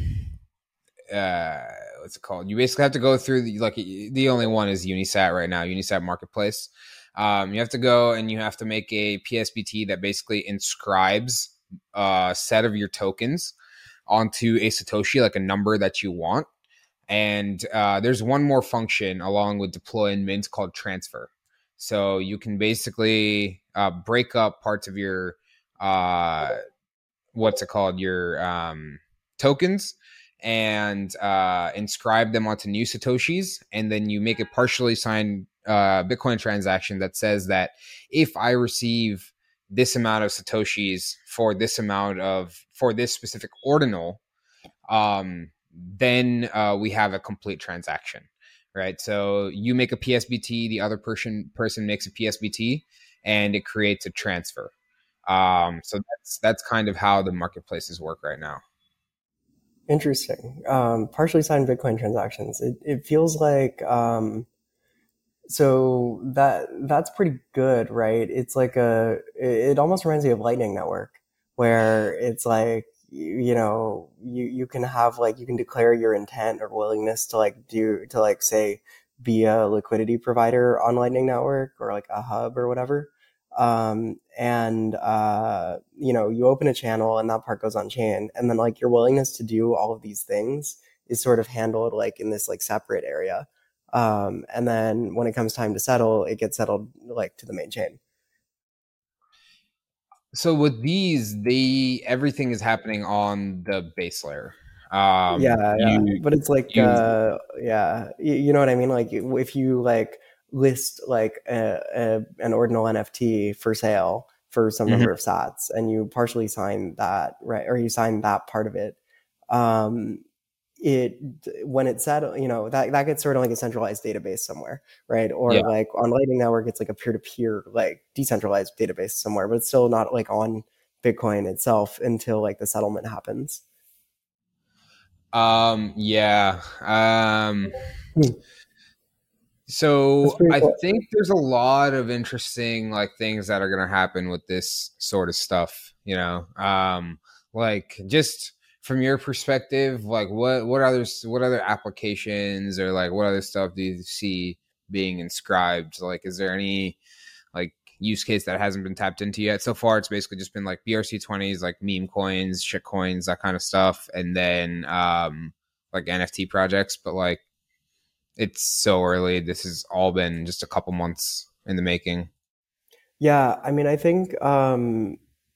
uh, what's it called? You basically have to go through the, like the only one is Unisat right now, Unisat Marketplace. Um, you have to go and you have to make a P S B T that basically inscribes a set of your tokens onto a Satoshi, like a number that you want. And uh, there's one more function along with deploy and mint called transfer. So you can basically uh, break up parts of your uh, what's it called your um, tokens and uh, inscribe them onto new satoshis, and then you make a partially signed uh, Bitcoin transaction that says that if I receive this amount of satoshis for this amount of for this specific ordinal, um, then uh, we have a complete transaction, right? So you make a P S B T, the other person person makes a P S B T, and it creates a transfer. Um, so that's that's kind of how the marketplaces work right now. Interesting. Um, partially signed Bitcoin transactions. It it feels like um, so that that's pretty good, right? It's like a it almost reminds me of Lightning Network, where it's like you, you know you you can have like you can declare your intent or willingness to like do to like say be a liquidity provider on Lightning Network or like a hub or whatever. Um, and uh, you know you open a channel and that part goes on chain, and then like your willingness to do all of these things is sort of handled like in this like separate area. Um, and then when it comes time to settle, it gets settled like to the main chain. So with these, they everything is happening on the base layer. Um, Yeah, yeah. you But it's like, you uh, yeah, you, you know what I mean? Like if you like list like a, a, an ordinal N F T for sale for some Mhm. number of sats, and you partially sign that, right? Or you sign that part of it. Um, it when it's said, you know, that that gets sort of like a centralized database somewhere, right? Or Yeah. like on Lightning Network, it's like a peer-to-peer, like decentralized database somewhere, but it's still not like on Bitcoin itself until like the settlement happens. Um, yeah. Um, Hmm. That's so pretty I cool. think there's a lot of interesting like things that are going to happen with this sort of stuff, you know. Um, like just from your perspective, like what what other what other applications or like what other stuff do you see being inscribed? Like, is there any like use case that hasn't been tapped into yet? So far, it's basically just been like B R C twenties, like meme coins, shit coins, that kind of stuff, and then um, like N F T projects. But like, it's so early. This has all been just a couple months in the making. Yeah, I mean, I think um,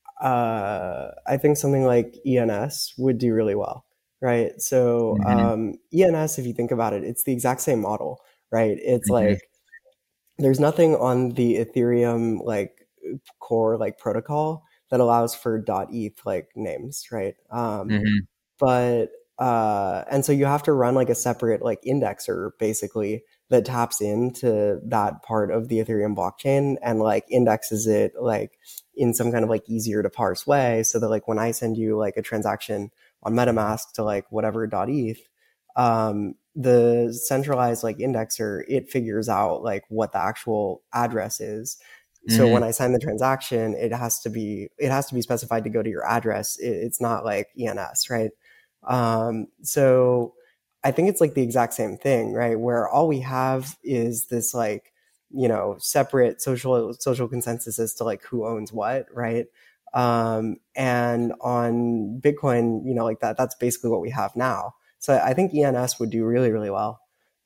uh, I think something like E N S would do really well, right? So Mm-hmm. um, E N S, if you think about it, it's the exact same model, right? It's Mm-hmm. like there's nothing on the Ethereum like core like protocol that allows for .eth like names, right? Um, Mm-hmm. but uh, and so you have to run like a separate like indexer basically that taps into that part of the Ethereum blockchain and like indexes it like in some kind of like easier to parse way, so that like when I send you like a transaction on MetaMask to like whatever .eth, um, the centralized like indexer, it figures out like what the actual address is. So Mm-hmm. when I sign the transaction, it has to be it has to be specified to go to your address. It, it's not like E N S, right? Um, so I think it's like the exact same thing, right? Where all we have is this like, you know, separate social social consensus as to like who owns what, right? Um, and on Bitcoin, you know, like that, that's basically what we have now. So I think E N S would do really, really well.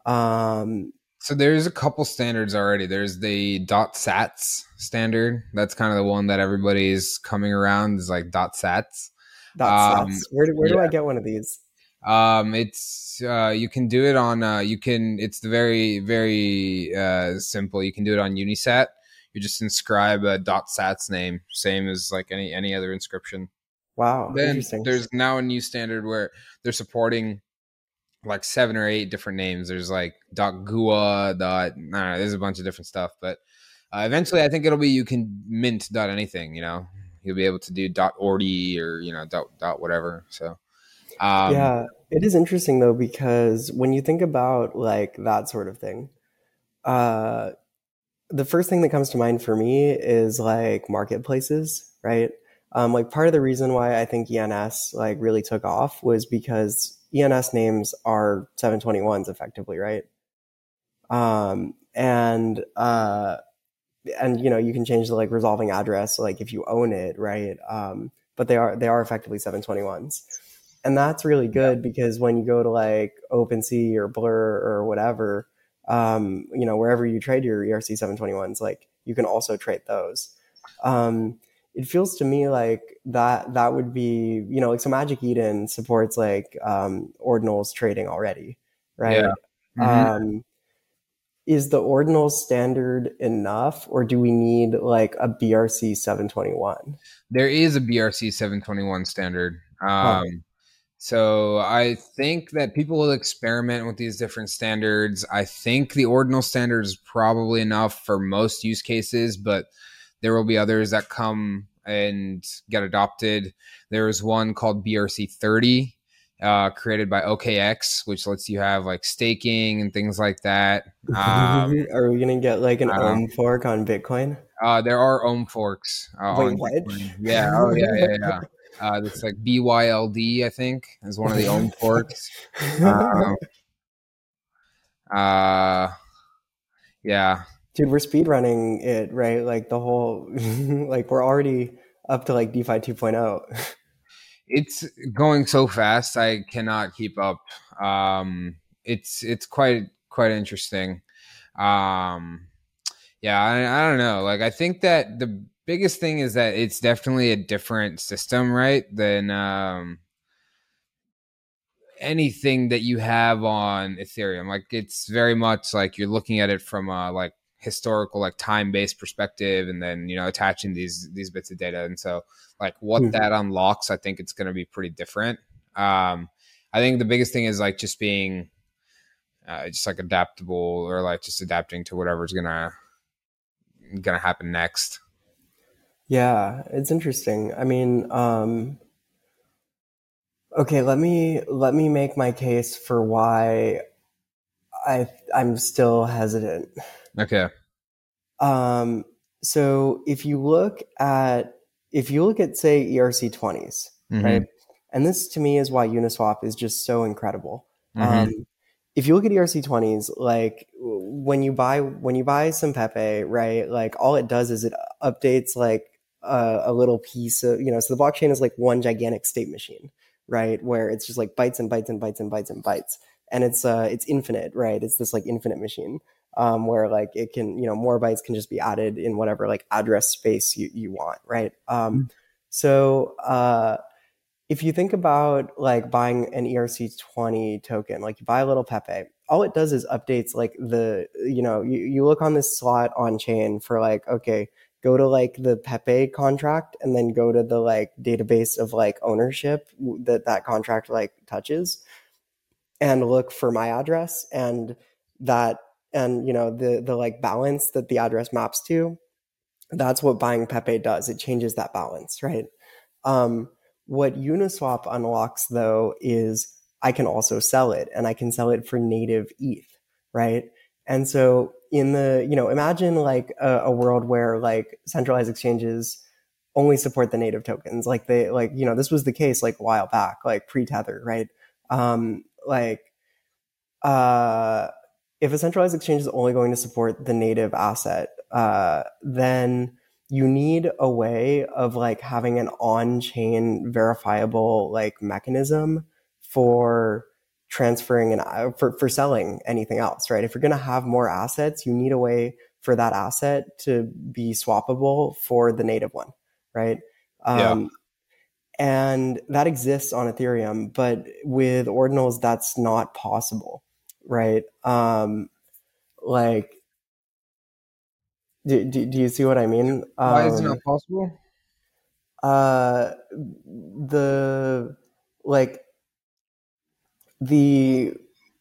Um, So there's a couple standards already. There's the dot sats standard. That's kind of the one that everybody's coming around is like dot sats. dot Um, sats. Where do, where yeah. do I get one of these? Um, it's uh, you can do it on uh, you can. It's very very uh, simple. You can do it on Unisat. You just inscribe a dot sats name, same as like any any other inscription. Wow, Then interesting. there's now a new standard where they're supporting like seven or eight different names. There's like dot gua dot. I don't know, there's a bunch of different stuff, but uh, eventually I think it'll be you can mint dot anything. You know, you'll be able to do dot ordi or you know dot dot whatever. So. Um, Yeah, it is interesting though, because when you think about like that sort of thing, uh, the first thing that comes to mind for me is like marketplaces, right? Um, like part of the reason why I think E N S like really took off was because E N S names are seven twenty-ones effectively, right? Um, and uh, and you know you can change the like resolving address like if you own it, right? Um, but they are they are effectively seven twenty-ones. And that's really good because when you go to like OpenSea or Blur or whatever, um, you know, wherever you trade your E R C seven twenty-ones, like you can also trade those. Um, it feels to me like that that would be, you know, like so Magic Eden supports like um, ordinals trading already, yeah. right? Mm-hmm. Um, is the ordinal standard enough, or do we need like a B R C seven twenty-one? There is a B R C seven twenty-one standard. Huh. Um, so I think that people will experiment with these different standards. I think the ordinal standard is probably enough for most use cases, but there will be others that come and get adopted. There is one called B R C thirty, uh, created by O K X, which lets you have like staking and things like that. Um, Are we gonna get like an uh, ohm fork on Bitcoin? Uh, there are ohm forks uh, Wait, on what? Bitcoin. Yeah. Oh, yeah, yeah, yeah. Uh, it's like B Y L D, I think, is one of the ohm forks. Uh, uh, yeah. Dude, we're speed running it, right? Like the whole, like we're already up to like DeFi 2.0. It's going so fast, I cannot keep up. Um, it's it's quite quite interesting. Um, yeah, I, I don't know. Like, I think that the biggest thing is that it's definitely a different system, right? Than um, anything that you have on Ethereum. Like it's very much like you're looking at it from a like historical like time-based perspective, and then you know attaching these these bits of data. And so like what Mhm. that unlocks, I think it's going to be pretty different. um I think the biggest thing is like just being uh, just like adaptable, or like just adapting to whatever's gonna gonna happen next. Yeah, it's interesting. I mean, um, okay, let me let me make my case for why I I'm still hesitant. Okay. Um, so if you look at if you look at say E R C twenties, Mm-hmm. right? And this to me is why Uniswap is just so incredible. Mm-hmm. Um, if you look at E R C twenties, like when you buy when you buy some Pepe, right? Like all it does is it updates like a, a little piece of, you know, so the blockchain is like one gigantic state machine, right? Where it's just like bytes and bytes and bytes and bytes and bytes. And it's uh it's infinite, right? It's this like infinite machine, um, where like it can, you know, more bytes can just be added in whatever like address space you, you want, right? Um, so uh, if you think about like buying an E R C twenty token, like you buy a little Pepe, all it does is updates like the, you know, you, you look on this slot on chain for like, okay, go to like the Pepe contract and then go to the like database of like ownership that that contract like touches, and look for my address, and that, and you know the the like balance that the address maps to. That's what buying Pepe does. It changes that balance, right? Um, what Uniswap unlocks though is I can also sell it, and I can sell it for native E T H, right? And so in the, you know, imagine like a, a world where like centralized exchanges only support the native tokens. Like they, like, you know, this was the case like a while back, like pre-Tether, right? Um, like uh, if a centralized exchange is only going to support the native asset, uh, then you need a way of like having an on-chain verifiable like mechanism for transferring and for, for selling anything else, right? If you're going to have more assets, you need a way for that asset to be swappable for the native one, right? Yeah. Um, and that exists on Ethereum, but with ordinals, that's not possible, right? Um, like, do, do, do you see what I mean? Why is it Um, not possible? uh, the like the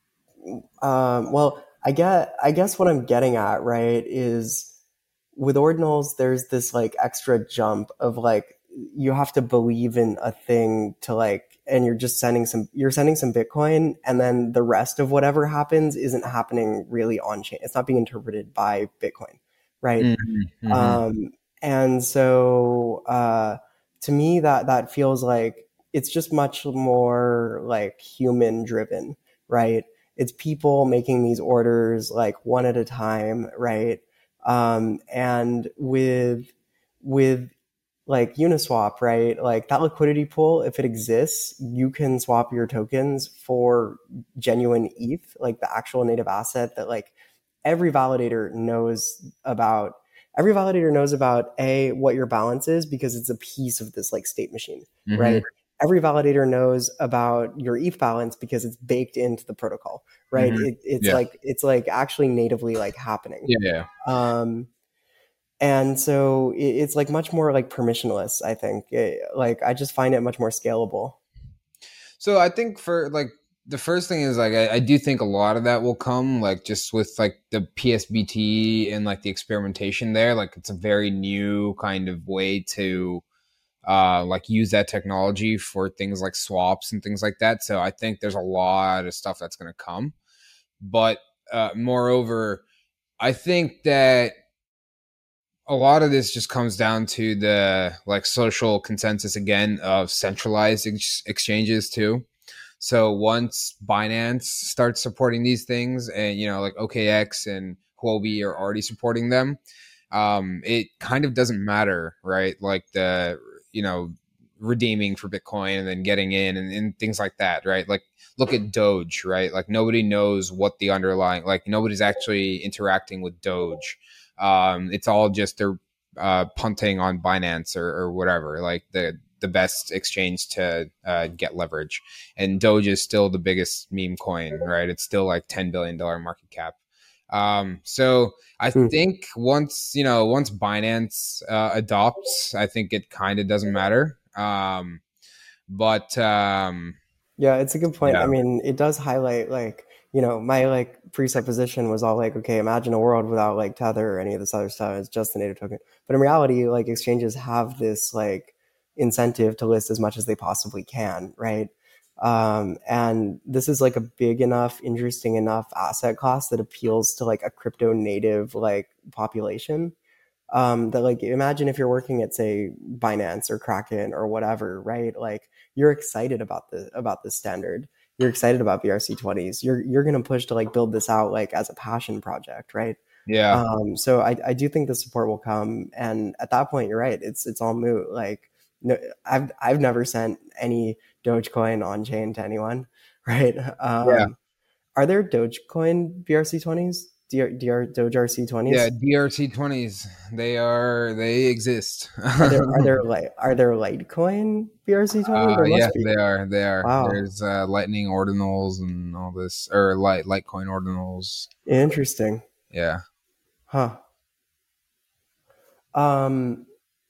um, well, I get I guess what I'm getting at, right, is with ordinals, there's this like extra jump of like you have to believe in a thing to like, and you're just sending some you're sending some Bitcoin, and then the rest of whatever happens isn't happening really on chain. It's not being interpreted by Bitcoin, right? Mm-hmm. Mm-hmm. Um, and so uh, to me, that that feels like it's just much more like human driven, right? It's people making these orders like one at a time, right? Um, and with with like Uniswap, right? Like that liquidity pool, if it exists, you can swap your tokens for genuine E T H, like the actual native asset that like every validator knows about. Every validator knows about a what your balance is because it's a piece of this like state machine, Mm-hmm. right? Every validator knows about your E T H balance because it's baked into the protocol, right? Mm-hmm. It, it's Yeah. like it's like actually natively like happening. Yeah. Yeah. Um, and so it, it's like much more like permissionless. I think it, like I just find it much more scalable. So I think for like the first thing is like I, I do think a lot of that will come like just with like the P S B T and like the experimentation there. Like it's a very new kind of way to uh like use that technology for things like swaps and things like that. So I think there's a lot of stuff that's going to come. But uh moreover, I think that a lot of this just comes down to the like social consensus again of centralized ex- exchanges too. So once Binance starts supporting these things, and you know, like O K X and Huobi are already supporting them, um, it kind of doesn't matter, right? Like the you know redeeming for Bitcoin and then getting in and, and things like that, right? Like look at Doge, right? Like nobody knows what the underlying, like nobody's actually interacting with Doge. Um, it's all just they're uh, punting on Binance or, or whatever, like the the best exchange to uh, get leverage. And Doge is still the biggest meme coin, right? It's still like ten billion dollars market cap. Um, so I Hmm. think once, you know, once Binance uh, adopts, I think it kind of doesn't matter. Um, but um, Yeah, it's a good point. I yeah, mean, it does highlight like, you know, my like presupposition was all like, okay, imagine a world without like Tether or any of this other stuff. It's just a native token. But in reality, like exchanges have this like incentive to list as much as they possibly can, right? Um, and this is like a big enough, interesting enough asset class that appeals to like a crypto native like population, um, that like imagine if you're working at say Binance or Kraken or whatever, right? Like you're excited about the about this standard. You're excited about B R C twenties. You're you're gonna push to like build this out like as a passion project, right? yeah, Um, so I, I do think the support will come, and at that point, you're right. It's it's all moot. Like no, I've I've never sent any Dogecoin on chain to anyone, right? yeah, Um, are there Dogecoin B R C twenties? D R, D R, Doge R C yeah. twenties? D R C twenties, they are they exist. Are there are there like are there Litecoin B R C twenty? Uh, There yes, must be. they are. They are. Wow, There's uh, Lightning ordinals and all this, or light Litecoin ordinals. interesting. Yeah. Huh. Um.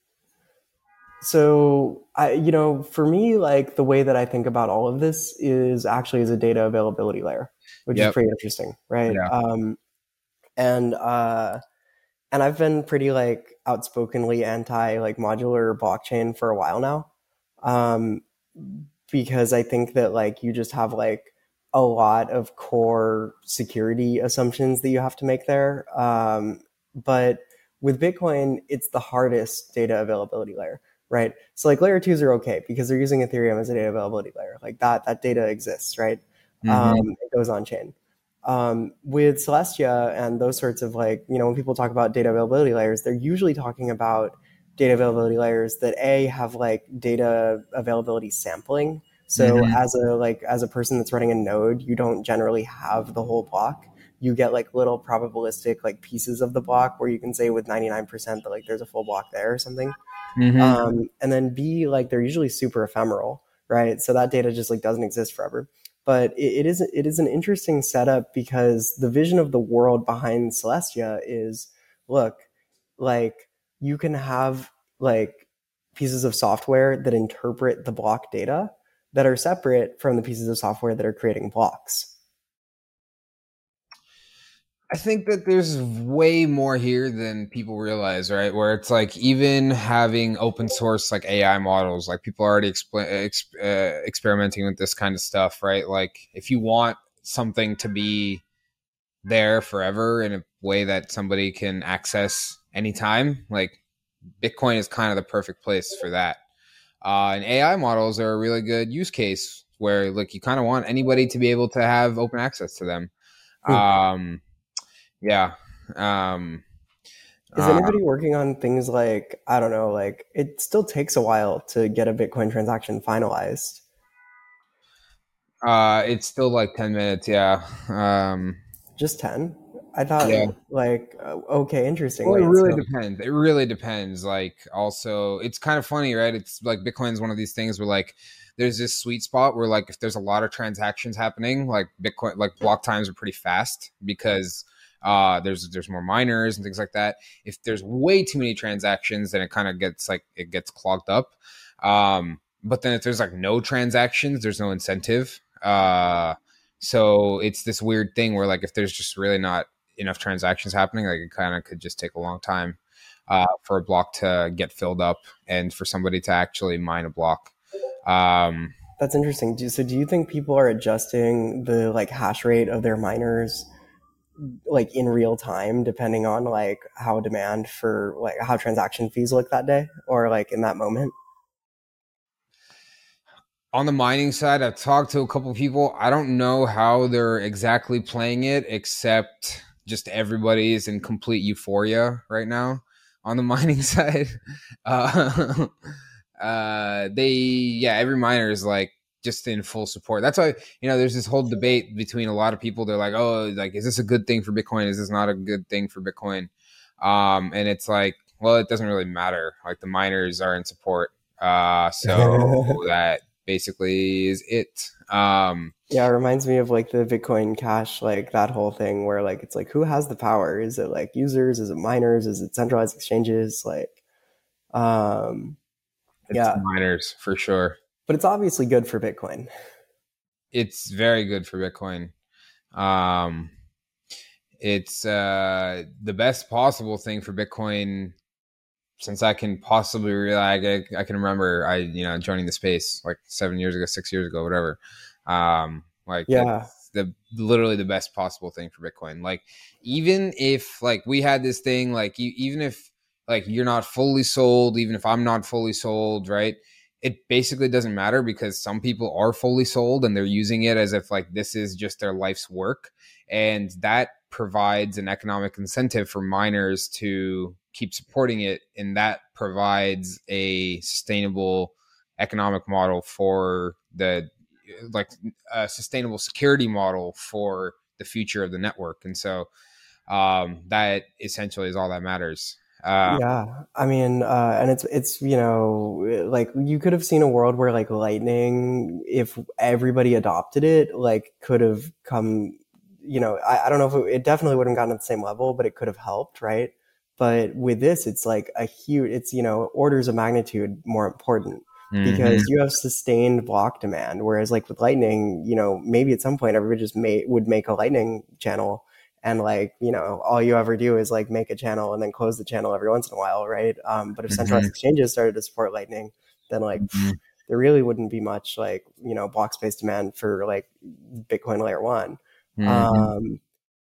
So I, you know, for me, like the way that I think about all of this is actually as a data availability layer, which is Yep. pretty interesting, right? Yeah. Um. And uh, and I've been pretty like outspokenly anti like modular blockchain for a while now. Um, because I think that like you just have like a lot of core security assumptions that you have to make there. Um, but with Bitcoin, it's the hardest data availability layer, right? So like layer twos are okay because they're using Ethereum as a data availability layer. Like that, that data exists, right? Um, Mm-hmm. it goes on chain. Um, with Celestia and those sorts of like, you know, when people talk about data availability layers, they're usually talking about data availability layers that a have like data availability sampling. So Mm-hmm. as a like as a person that's running a node, you don't generally have the whole block. You get like little probabilistic like pieces of the block where you can say with ninety-nine percent that like there's a full block there or something. Mm-hmm. Um, and then B, like they're usually super ephemeral, right? So that data just like doesn't exist forever. But it, it is it is an interesting setup because the vision of the world behind Celestia is, look, like you can have like pieces of software that interpret the block data that are separate from the pieces of software that are creating blocks. I think that there's way more here than people realize, right? Where it's like even having open source like A I models, like people are already expl- ex- uh, experimenting with this kind of stuff, right? Like if you want something to be there forever in a way that somebody can access anytime, like Bitcoin is kind of the perfect place for that. Uh, and A I models are a really good use case where like you kind of want anybody to be able to have open access to them. Hmm. Um, yeah. Um, Is uh, anybody working on things like, I don't know, like it still takes a while to get a Bitcoin transaction finalized? uh, it's still like ten minutes. Yeah. Um, Just ten? I yeah. thought like uh, okay, interesting. Well, it Wait, really so depends. It really depends. Like, also, it's kind of funny, right? It's like Bitcoin's one of these things where, like, there's this sweet spot where, like, if there's a lot of transactions happening, like Bitcoin, like block times are pretty fast because uh, there's there's more miners and things like that. If there's way too many transactions, then it kind of gets like it gets clogged up. Um, but then if there's like no transactions, there's no incentive. Uh, so it's this weird thing where, like, if there's just really not enough transactions happening, like it kind of could just take a long time uh, for a block to get filled up and for somebody to actually mine a block. Um, that's interesting. Do, so do you think people are adjusting the like hash rate of their miners like in real time depending on like how demand for like how transaction fees look that day or like in that moment? on the mining side, I've talked to a couple of people. I don't know how they're exactly playing it, except just everybody is in complete euphoria right now on the mining side. Uh, uh, they, yeah, every miner is like just in full support. That's why, you know, there's this whole debate between a lot of people. They're like, oh, like, is this a good thing for Bitcoin? Is this not a good thing for Bitcoin? Um, and it's like, well, it doesn't really matter. Like the miners are in support. Uh, so that basically is it. Um, yeah, it reminds me of like the Bitcoin Cash, like that whole thing where like it's like who has the power? Is it like users? Is it miners? Is it centralized exchanges? Like, um, it's yeah, miners for sure. But it's obviously good for Bitcoin. It's very good for Bitcoin. Um, it's uh, the best possible thing for Bitcoin since I can possibly realize. I, I can remember I you know joining the space like seven years ago, six years ago, whatever. Um, like yeah, the literally the best possible thing for Bitcoin. Like even if like we had this thing, like you, even if like you're not fully sold, even if I'm not fully sold, right? It basically doesn't matter because some people are fully sold and they're using it as if like this is just their life's work. And that provides an economic incentive for miners to keep supporting it. And that provides a sustainable economic model for the, like a sustainable security model for the future of the network. And so um, that essentially is all that matters. Uh, yeah, I mean, uh, and it's it's you know, like you could have seen a world where like Lightning, if everybody adopted it, like could have come, you know, I, I don't know if it, it definitely wouldn't have gotten at the same level, but it could have helped, right? But with this, it's like a huge, it's you know, orders of magnitude more important because mm-hmm. you have sustained block demand, whereas like with Lightning, you know, maybe at some point everybody just may would make a Lightning channel. And like, you know, all you ever do is like make a channel and then close the channel every once in a while, right? Um, but if centralized mm-hmm. exchanges started to support Lightning, then like mm-hmm. there really wouldn't be much like, you know, block space demand for like Bitcoin layer one. Mm-hmm. Um,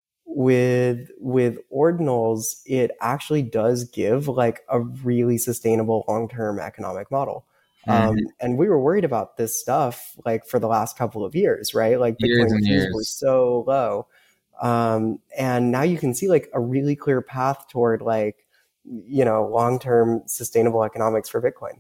with with ordinals, it actually does give like a really sustainable long-term economic model. Mm-hmm. Um, and we were worried about this stuff like for the last couple of years, right? Like Bitcoin fees years. were so low. Um, and now you can see like a really clear path toward like, you know, long-term sustainable economics for Bitcoin.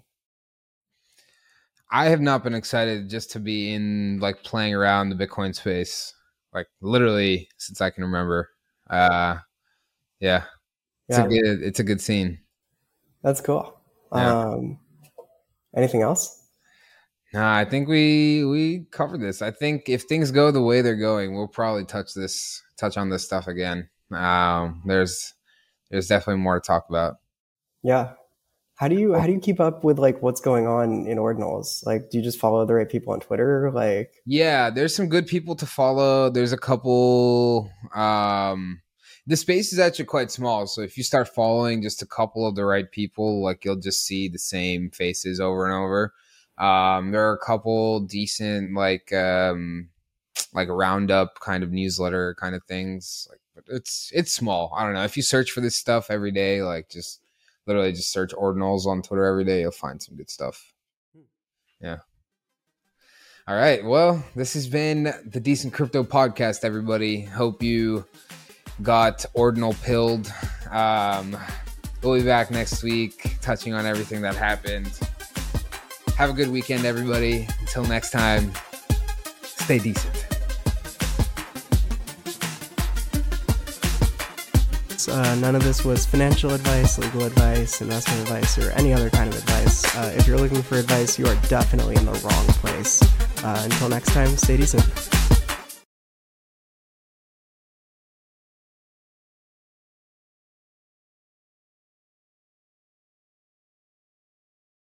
I have not been excited just to be in like playing around the Bitcoin space, like literally since I can remember. Uh, yeah, it's yeah. a good, it's a good scene. That's cool. Yeah. Um, anything else? No, I think we we covered this. I think if things go the way they're going, we'll probably touch this touch on this stuff again. Um, there's there's definitely more to talk about. Yeah. How do you how do you keep up with like what's going on in ordinals? Like, do you just follow the right people on Twitter? Like, yeah, there's some good people to follow. There's a couple. Um, the space is actually quite small, so if you start following just a couple of the right people, like you'll just see the same faces over and over. Um, there are a couple decent like um, like roundup kind of newsletter kind of things. Like, but it's it's small. I don't know. If you search for this stuff every day, like just literally just search ordinals on Twitter every day, you'll find some good stuff. Yeah. All right. Well, this has been the Decent Crypto Podcast, everybody. Hope you got ordinal pilled. Um, we'll be back next week touching on everything that happened. Have a good weekend, everybody. Until next time, stay decent. Uh, none of this was financial advice, legal advice, investment advice, or any other kind of advice. Uh, if you're looking for advice, you are definitely in the wrong place. Uh, until next time, stay decent.